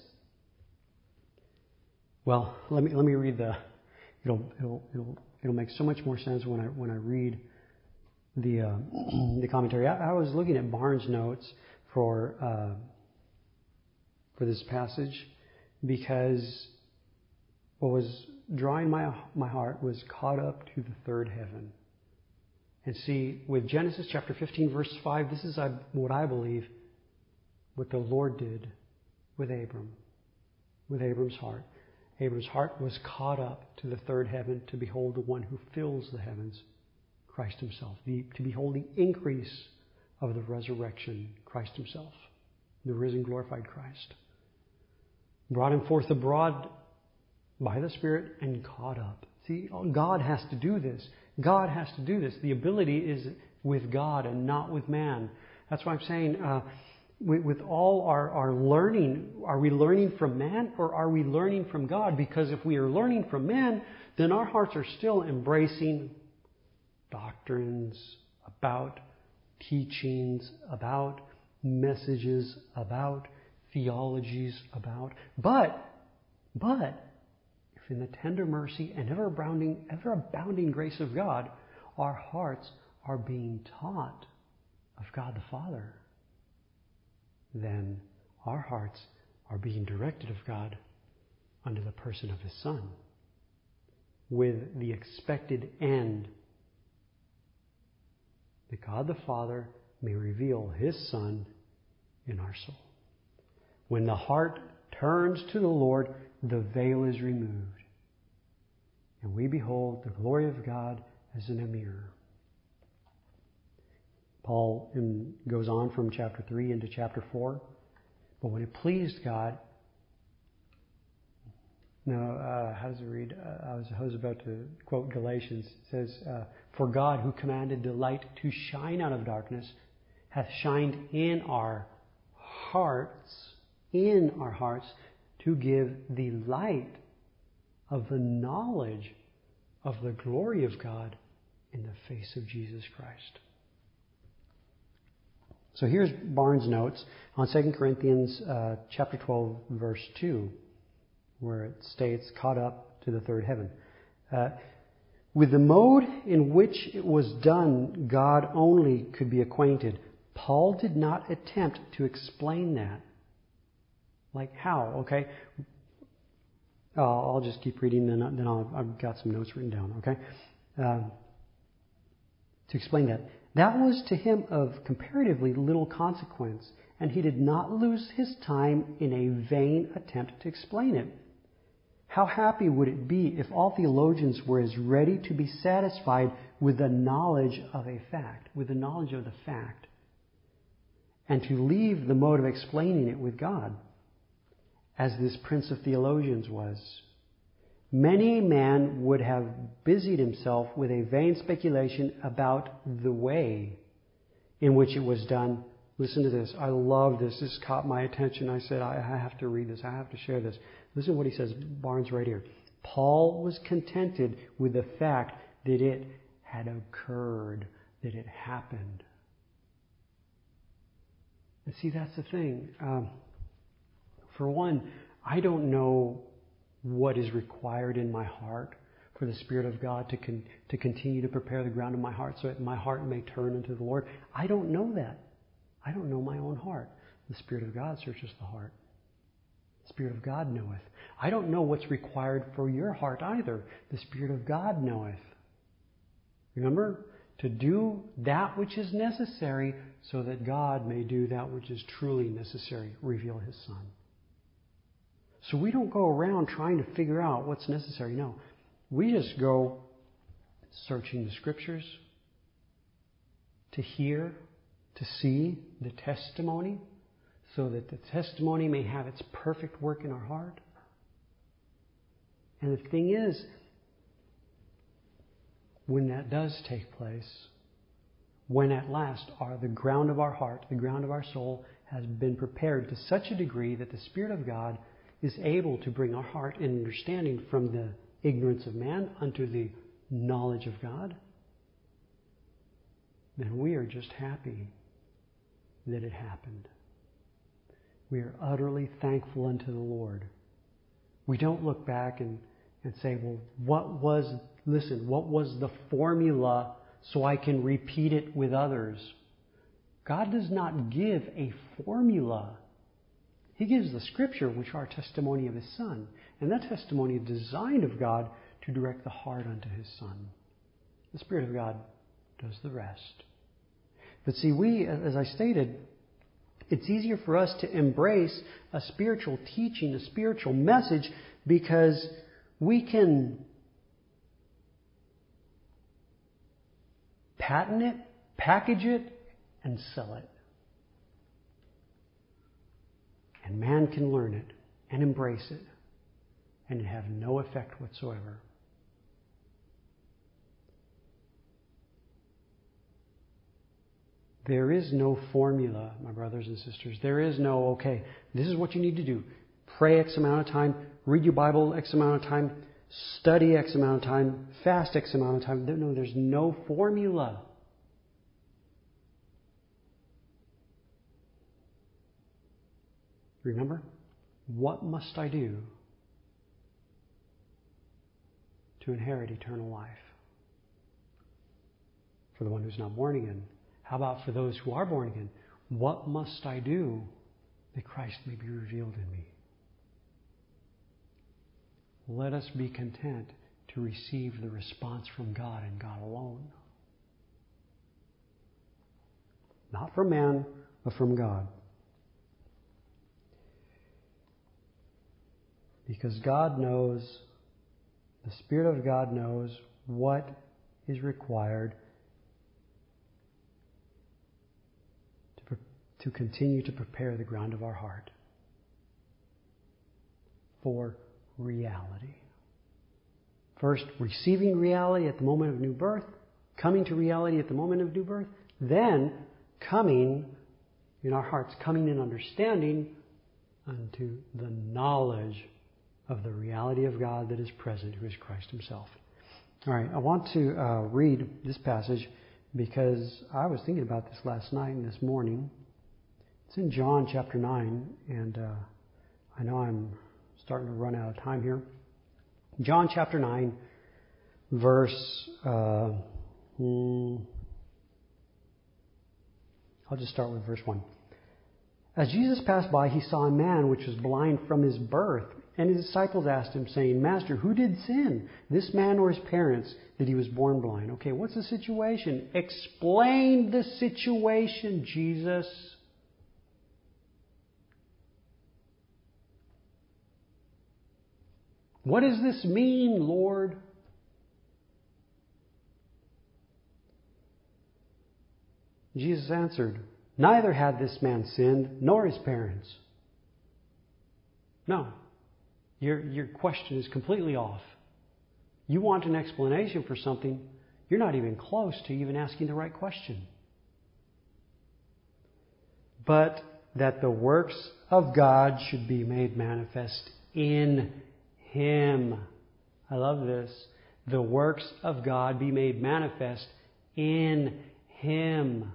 Well, let me let me read the. It'll it'll it'll it'll make so much more sense when I when I read the uh, the commentary. I, I was looking at Barnes' notes for uh, for this passage because what was drawing my my heart was caught up to the third heaven. And see, with Genesis chapter fifteen, verse five, this is what I believe what the Lord did with Abram, with Abram's heart. Abram's heart was caught up to the third heaven to behold the one who fills the heavens, Christ himself, the, to behold the increase of the resurrection, Christ himself, the risen, glorified Christ. Brought him forth abroad by the Spirit and caught up. See, God has to do this. God has to do this. The ability is with God and not with man. That's why I'm saying, uh, with, with all our, our learning, are we learning from man or are we learning from God? Because if we are learning from man, then our hearts are still embracing doctrines about teachings, about messages, about theologies, about. But, but, if in the tender mercy and ever abounding, ever abounding grace of God, our hearts are being taught of God the Father, then our hearts are being directed of God under the person of His Son, with the expected end that God the Father may reveal His Son in our soul. When the heart turns to the Lord, the veil is removed, and we behold the glory of God as in a mirror. Paul in, goes on from chapter three into chapter four. But when it pleased God, no, uh, how does it read? Uh, I, was, I was about to quote Galatians. It says, uh, for God, who commanded the light to shine out of darkness, hath shined in our hearts, in our hearts, to give the light of the knowledge of the glory of God in the face of Jesus Christ. So here's Barnes' notes on Second Corinthians uh, chapter twelve, verse two, where it states, caught up to the third heaven. Uh, with the mode in which it was done, God only could be acquainted. Paul did not attempt to explain that. Like how? Okay. Uh, I'll just keep reading, then, then I'll, I've got some notes written down. Okay. Um, to explain that. That was to him of comparatively little consequence, and he did not lose his time in a vain attempt to explain it. How happy would it be if all theologians were as ready to be satisfied with the knowledge of a fact, with the knowledge of the fact, and to leave the mode of explaining it with God, as this prince of theologians was. Many a man would have busied himself with a vain speculation about the way in which it was done. Listen to this. I love this. This caught my attention. I said, I have to read this. I have to share this. Listen to what he says, Barnes, right here. Paul was contented with the fact that it had occurred, that it happened. And see, that's the thing. Um, for one, I don't know what is required in my heart for the Spirit of God to con- to continue to prepare the ground of my heart so that my heart may turn unto the Lord. I don't know that. I don't know my own heart. The Spirit of God searches the heart. The Spirit of God knoweth. I don't know what's required for your heart either. The Spirit of God knoweth. Remember? To do that which is necessary so that God may do that which is truly necessary, reveal His Son. So we don't go around trying to figure out what's necessary. No. We just go searching the Scriptures to hear, to see the testimony so that the testimony may have its perfect work in our heart. And the thing is, when that does take place, when at last our, the ground of our heart, the ground of our soul has been prepared to such a degree that the Spirit of God is able to bring our heart in understanding from the ignorance of man unto the knowledge of God, then we are just happy that it happened. We are utterly thankful unto the Lord. We don't look back and, and say, well, what was, listen, what was the formula so I can repeat it with others? God does not give a formula. He gives the Scripture, which are testimony of His Son. And that testimony is designed of God to direct the heart unto His Son. The Spirit of God does the rest. But see, we, as I stated, it's easier for us to embrace a spiritual teaching, a spiritual message, because we can patent it, package it, and sell it. And man can learn it and embrace it and have no effect whatsoever. There is no formula, my brothers and sisters. There is no, okay, this is what you need to do. Pray X amount of time, read your Bible X amount of time, study X amount of time, fast X amount of time. No, there's no formula. Remember? What must I do to inherit eternal life? For the one who's not born again. How about for those who are born again? What must I do that Christ may be revealed in me? Let us be content to receive the response from God and God alone. Not from man, but from God. Because God knows, the Spirit of God knows what is required to, to continue to prepare the ground of our heart for reality. First, receiving reality at the moment of new birth, coming to reality at the moment of new birth, then coming in our hearts, coming in understanding unto the knowledge of the reality of God that is present, who is Christ Himself. All right, I want to uh, read this passage because I was thinking about this last night and this morning. It's in John chapter nine, and uh, I know I'm starting to run out of time here. John chapter nine, verse... Uh, hmm, I'll just start with verse one. As Jesus passed by, He saw a man which was blind from his birth. And His disciples asked Him, saying, Master, who did sin, this man or his parents, that he was born blind? Okay, what's the situation? Explain the situation, Jesus. What does this mean, Lord? Jesus answered, Neither had this man sinned, nor his parents. No. Your, your question is completely off. You want an explanation for something, you're not even close to even asking the right question. But that the works of God should be made manifest in Him. I love this. The works of God be made manifest in Him.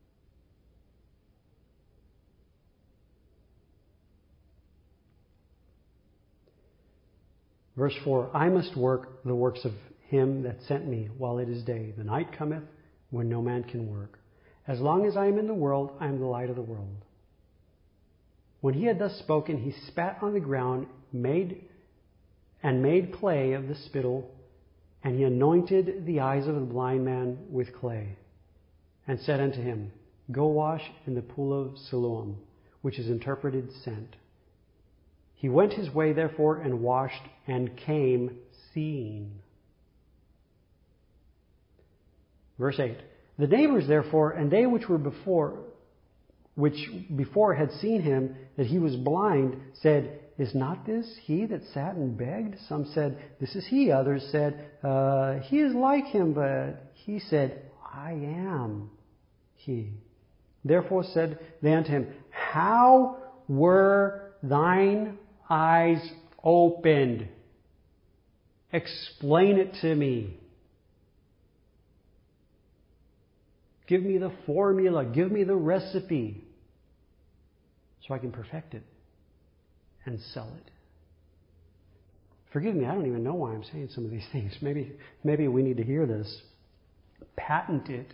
Verse four, I must work the works of Him that sent me while it is day. The night cometh when no man can work. As long as I am in the world, I am the light of the world. When he had thus spoken, he spat on the ground, made and made clay of the spittle, and he anointed the eyes of the blind man with clay, and said unto him, Go wash in the pool of Siloam, which is interpreted sent. He went his way therefore and washed, and came seeing. Verse eight. The neighbors therefore, and they which were before, which before had seen him, that he was blind, said, Is not this he that sat and begged? Some said, This is he. Others said, uh, He is like him. But he said, I am he. Therefore said they unto him, How were thine eyes opened? Explain it to me. Give me the formula. Give me the recipe so I can perfect it and sell it. Forgive me, I don't even know why I'm saying some of these things. Maybe, maybe we need to hear this. Patent it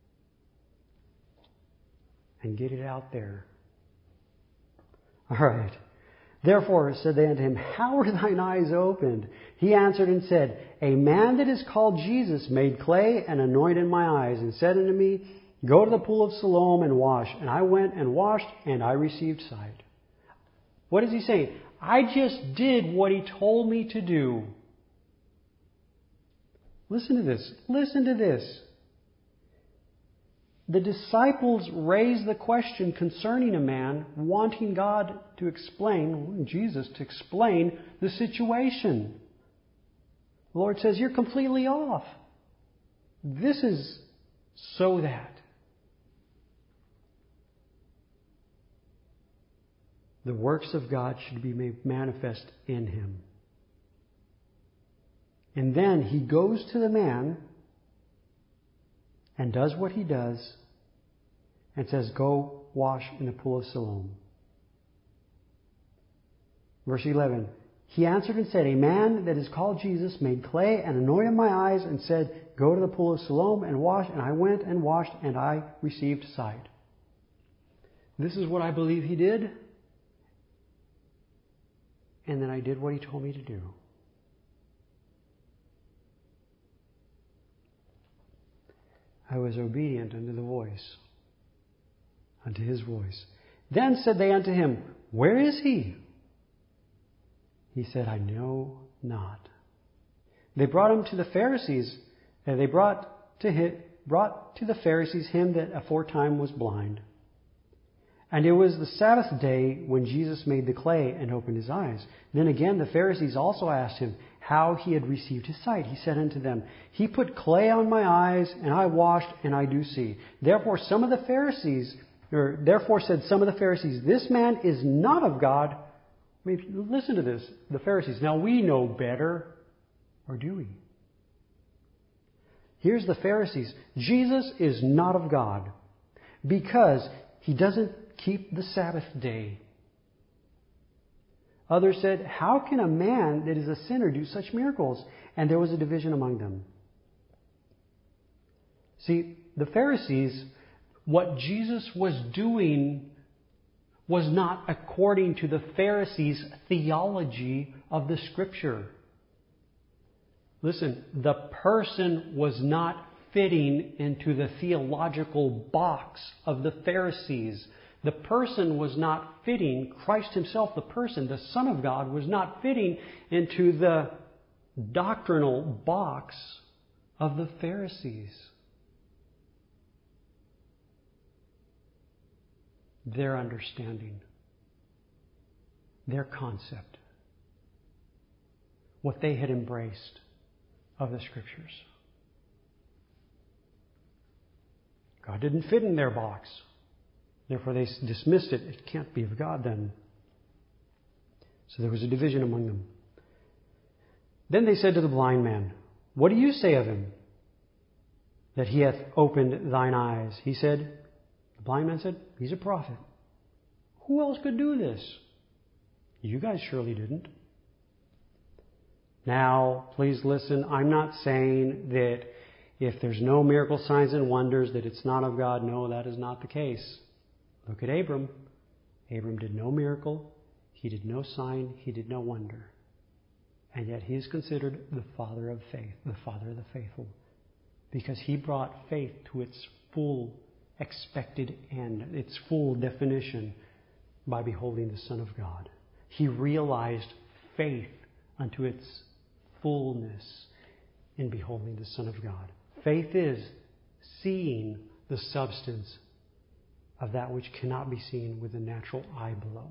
and get it out there. All right. Therefore said they unto him, How were thine eyes opened? He answered and said, A man that is called Jesus made clay and anointed my eyes, and said unto me, Go to the pool of Siloam and wash. And I went and washed, and I received sight. What is he saying? I just did what he told me to do. Listen to this. Listen to this. The disciples raised the question concerning a man wanting God to explain, Jesus to explain the situation. The Lord says, You're completely off. This is so that the works of God should be made manifest in him. And then he goes to the man and does what he does and says, Go wash in the pool of Siloam. Verse eleven. He answered and said, A man that is called Jesus made clay and anointed my eyes and said, Go to the pool of Siloam and wash. And I went and washed, and I received sight. This is what I believe he did. And then I did what he told me to do. I was obedient unto the voice, unto his voice. Then said they unto him, Where is he? He said, I know not. They brought him to the Pharisees, and they brought to him, brought to the Pharisees him that aforetime was blind. And it was the Sabbath day when Jesus made the clay and opened his eyes. Then again the Pharisees also asked him how he had received his sight. He said unto them, He put clay on my eyes, and I washed, and I do see. Therefore some of the Pharisees, or therefore said some of the Pharisees, This man is not of God. I mean, listen to this. The Pharisees. Now we know better, or do we? Here's the Pharisees. Jesus is not of God because he doesn't keep the Sabbath day. Others said, How can a man that is a sinner do such miracles? And there was a division among them. See, the Pharisees, what Jesus was doing was not according to the Pharisees' theology of the Scripture. Listen, the person was not fitting into the theological box of the Pharisees. The person was not fitting, Christ himself, the person, the Son of God, was not fitting into the doctrinal box of the Pharisees. Their understanding, their concept, what they had embraced of the Scriptures. God didn't fit in their box. Therefore they dismissed it. It can't be of God then. So there was a division among them. Then they said to the blind man, What do you say of him, that he hath opened thine eyes? He said, The blind man said, He's a prophet. Who else could do this? You guys surely didn't. Now, please listen. I'm not saying that if there's no miracle signs and wonders that it's not of God. No, that is not the case. Look at Abram. Abram did no miracle. He did no sign. He did no wonder. And yet he is considered the father of faith, the father of the faithful, because he brought faith to its full expected end, its full definition by beholding the Son of God. He realized faith unto its fullness in beholding the Son of God. Faith is seeing the substance of that which cannot be seen with the natural eye below.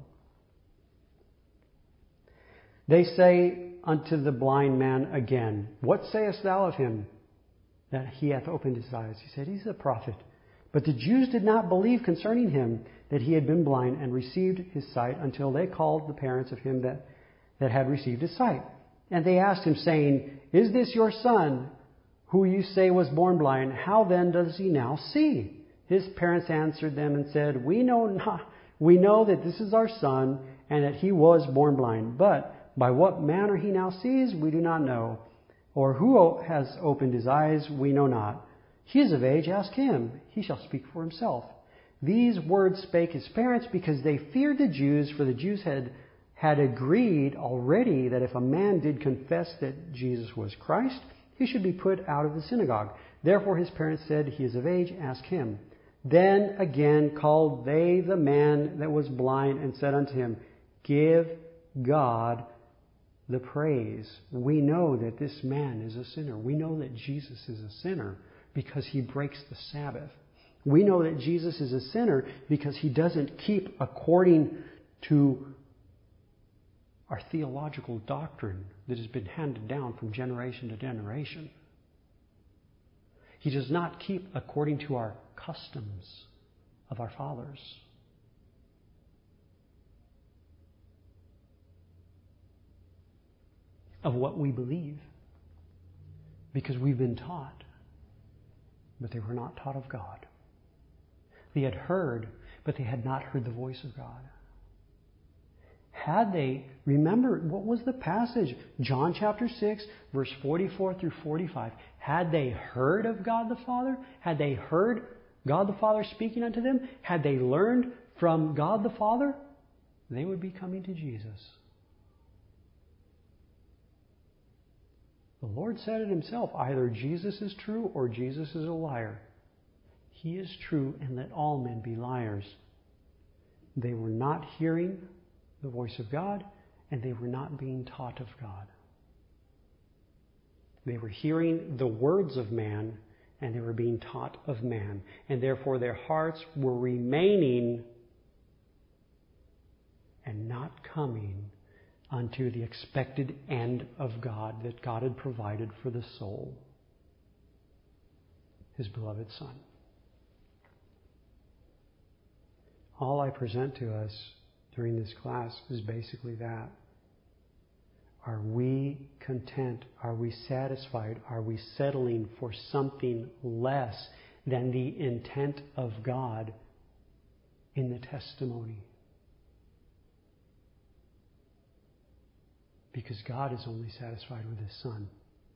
They say unto the blind man again, What sayest thou of him, that he hath opened his eyes? He said, He's a prophet. But the Jews did not believe concerning him that he had been blind and received his sight, until they called the parents of him that, that had received his sight. And they asked him, saying, Is this your son, who you say was born blind? How then does he now see? His parents answered them and said, We know not. We know that this is our son, and that he was born blind. But by what manner he now sees, we do not know. Or who has opened his eyes, we know not. He is of age, ask him. He shall speak for himself. These words spake his parents, because they feared the Jews, for the Jews had, had agreed already that if a man did confess that Jesus was Christ, he should be put out of the synagogue. Therefore his parents said, He is of age, ask him. Then again called they the man that was blind, and said unto him, Give God the praise. We know that this man is a sinner. We know that Jesus is a sinner because he breaks the Sabbath. We know that Jesus is a sinner because he doesn't keep according to our theological doctrine that has been handed down from generation to generation. He does not keep according to our customs of our fathers. Of what we believe, because we've been taught, but they were not taught of God. They had heard, but they had not heard the voice of God. Had they, remember, what was the passage? John chapter six, verse forty-four through forty-five. Had they heard of God the Father? Had they heard God the Father speaking unto them? Had they learned from God the Father? They would be coming to Jesus. The Lord said it himself, either Jesus is true or Jesus is a liar. He is true, and let all men be liars. They were not hearing the voice of God, and they were not being taught of God. They were hearing the words of man, and they were being taught of man. And therefore their hearts were remaining and not coming unto the expected end of God that God had provided for the soul, His beloved Son. All I present to us during this class is basically that. Are we content? Are we satisfied? Are we settling for something less than the intent of God in the testimony? Because God is only satisfied with His Son.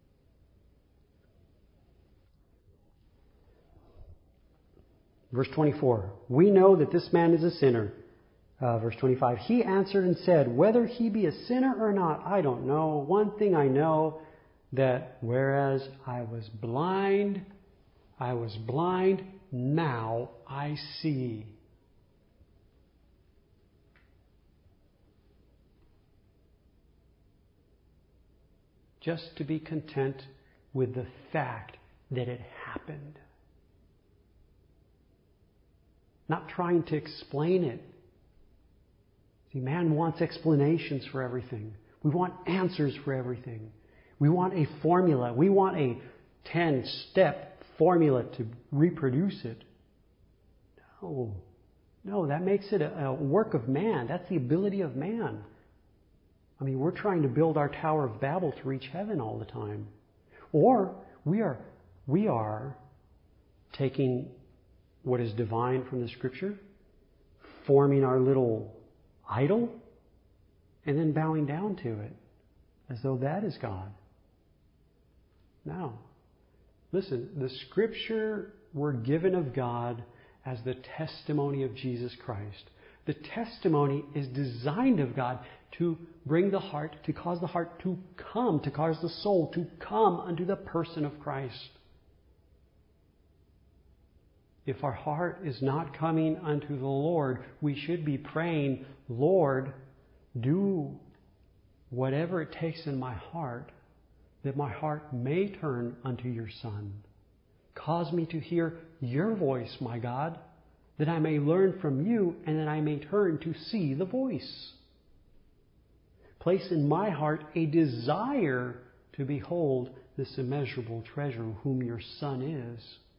Verse twenty-four, we know that this man is a sinner. Uh, verse twenty-five, he answered and said, whether he be a sinner or not, I don't know. One thing I know, that whereas I was blind, I was blind, now I see. Just to be content with the fact that it happened. Not trying to explain it. See, man wants explanations for everything. We want answers for everything. We want a formula. We want a ten-step formula to reproduce it. No. No, that makes it a, a work of man. That's the ability of man. I mean, we're trying to build our Tower of Babel to reach heaven all the time. Or we are, we are taking what is divine from the Scripture, forming our little idol, and then bowing down to it as though that is God. Now, listen, the Scripture were given of God as the testimony of Jesus Christ. The testimony is designed of God to bring the heart, to cause the heart to come, to cause the soul to come unto the person of Christ. If our heart is not coming unto the Lord, we should be praying, Lord, do whatever it takes in my heart, that my heart may turn unto your Son. Cause me to hear your voice, my God, that I may learn from you and that I may turn to see the voice. Place in my heart a desire to behold this immeasurable treasure whom your Son is.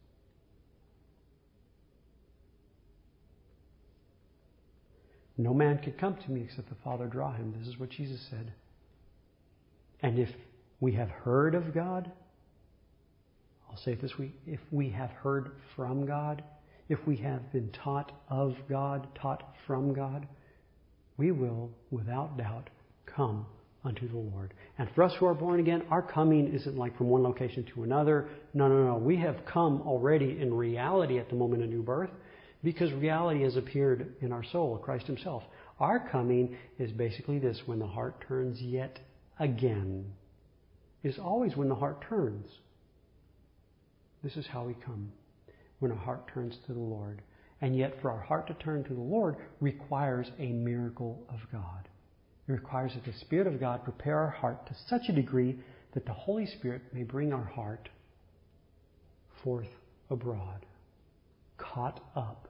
No man can come to me except the Father draw him. This is what Jesus said. And if we have heard of God, I'll say it this way, if we have heard from God, if we have been taught of God, taught from God, we will, without doubt, come unto the Lord. And for us who are born again, our coming isn't like from one location to another. No, no, no. We have come already in reality at the moment of new birth, because reality has appeared in our soul, Christ Himself. Our coming is basically this: when the heart turns yet again. Is always when the heart turns. This is how we come, when our heart turns to the Lord. And yet for our heart to turn to the Lord requires a miracle of God. It requires that the Spirit of God prepare our heart to such a degree that the Holy Spirit may bring our heart forth abroad, caught up.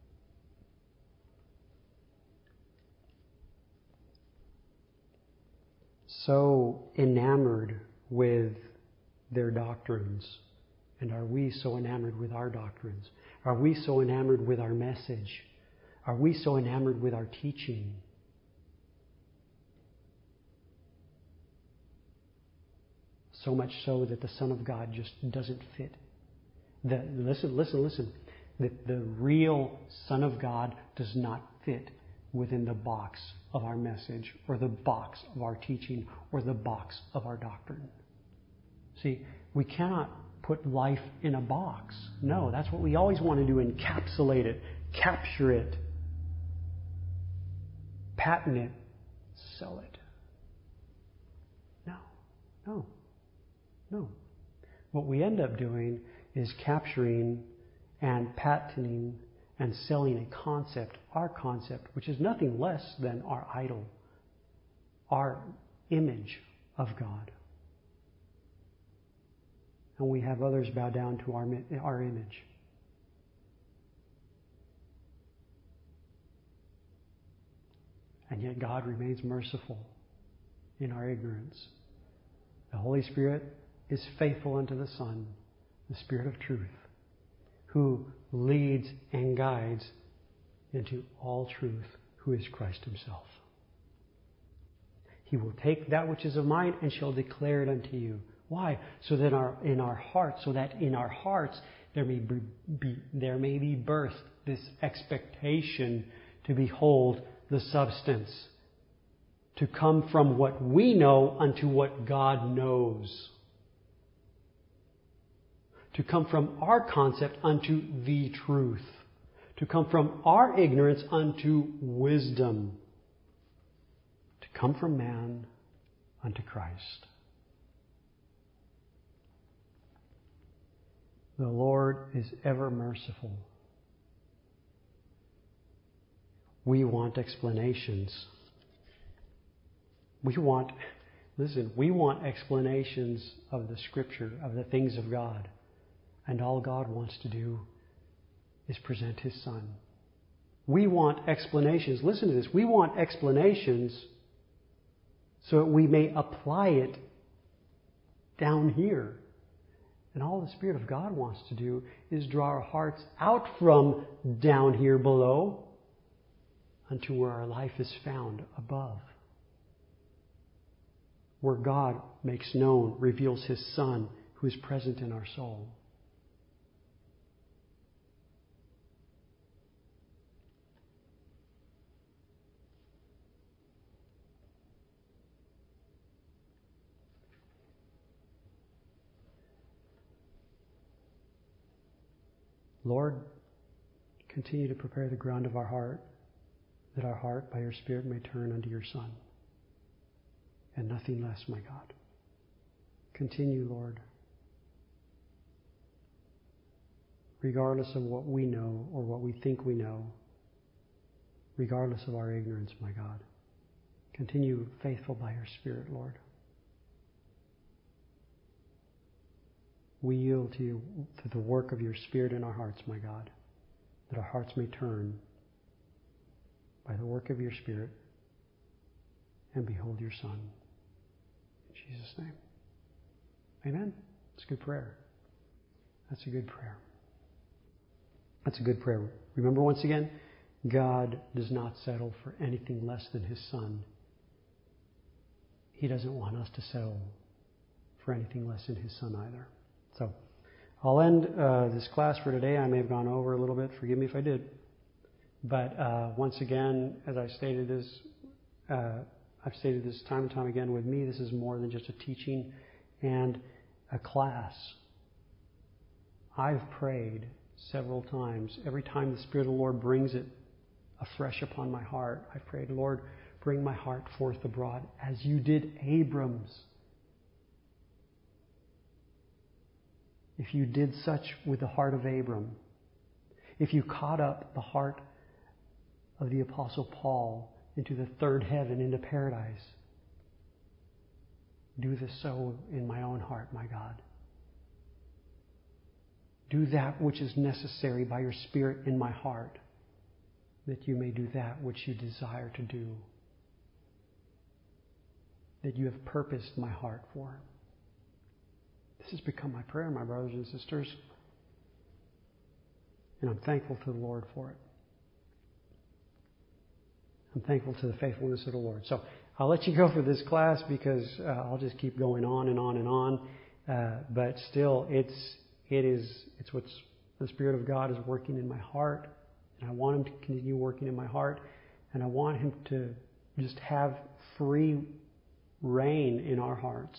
So enamored with their doctrines. And are we so enamored with our doctrines? Are we so enamored with our message? Are we so enamored with our teaching? So much so that the Son of God just doesn't fit. The, listen, listen, listen. The, the real Son of God does not fit within the box of our message, or the box of our teaching, or the box of our doctrine. See, we cannot put life in a box. No, that's what we always want to do: encapsulate it, capture it, patent it, sell it. No, no, no. What we end up doing is capturing and patenting and selling a concept, our concept, which is nothing less than our idol, our image of God. And we have others bow down to our, our image. And yet God remains merciful in our ignorance. The Holy Spirit is faithful unto the Son, the Spirit of truth, who leads and guides into all truth, who is Christ Himself. He will take that which is of mine and shall declare it unto you. Why? So that our, in our hearts, so that in our hearts there may be, be there may be birthed this expectation to behold the substance, to come from what we know unto what God knows, to come from our concept unto the truth, to come from our ignorance unto wisdom, to come from man unto Christ. The Lord is ever merciful. We want explanations. We want, listen, we want explanations of the Scripture, of the things of God. And all God wants to do is present His Son. We want explanations. Listen to this. We want explanations so that we may apply it down here. And all the Spirit of God wants to do is draw our hearts out from down here below unto where our life is found above. Where God makes known, reveals His Son who is present in our soul. Lord, continue to prepare the ground of our heart that our heart by your Spirit may turn unto your Son, and nothing less, my God. Continue, Lord, regardless of what we know or what we think we know, regardless of our ignorance, my God. Continue faithful by your Spirit, Lord. We yield to you, to the work of your Spirit in our hearts, my God, that our hearts may turn by the work of your Spirit and behold your Son. In Jesus' name. Amen. It's a good prayer. That's a good prayer. That's a good prayer. Remember once again, God does not settle for anything less than His Son. He doesn't want us to settle for anything less than His Son either. So I'll end uh, this class for today. I may have gone over a little bit. Forgive me if I did. But uh, once again, as I stated this, uh, I've stated this time and time again, with me, this is more than just a teaching and a class. I've prayed several times. Every time the Spirit of the Lord brings it afresh upon my heart, I've prayed, Lord, bring my heart forth abroad as you did Abram's. If you did such with the heart of Abram, if you caught up the heart of the Apostle Paul into the third heaven, into paradise, do this so in my own heart, my God. Do that which is necessary by your Spirit in my heart, that you may do that which you desire to do, that you have purposed my heart for. This has become my prayer, my brothers and sisters, and I'm thankful to the Lord for it. I'm thankful to the faithfulness of the Lord. So I'll let you go for this class because uh, I'll just keep going on and on and on. Uh, but still, it's it is it's what's the Spirit of God is working in my heart, and I want Him to continue working in my heart, and I want Him to just have free reign in our hearts,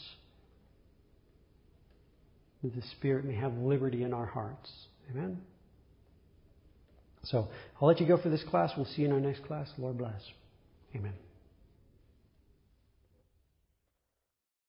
that the Spirit may have liberty in our hearts. Amen. So I'll let you go for this class. We'll see you in our next class. Lord bless. Amen.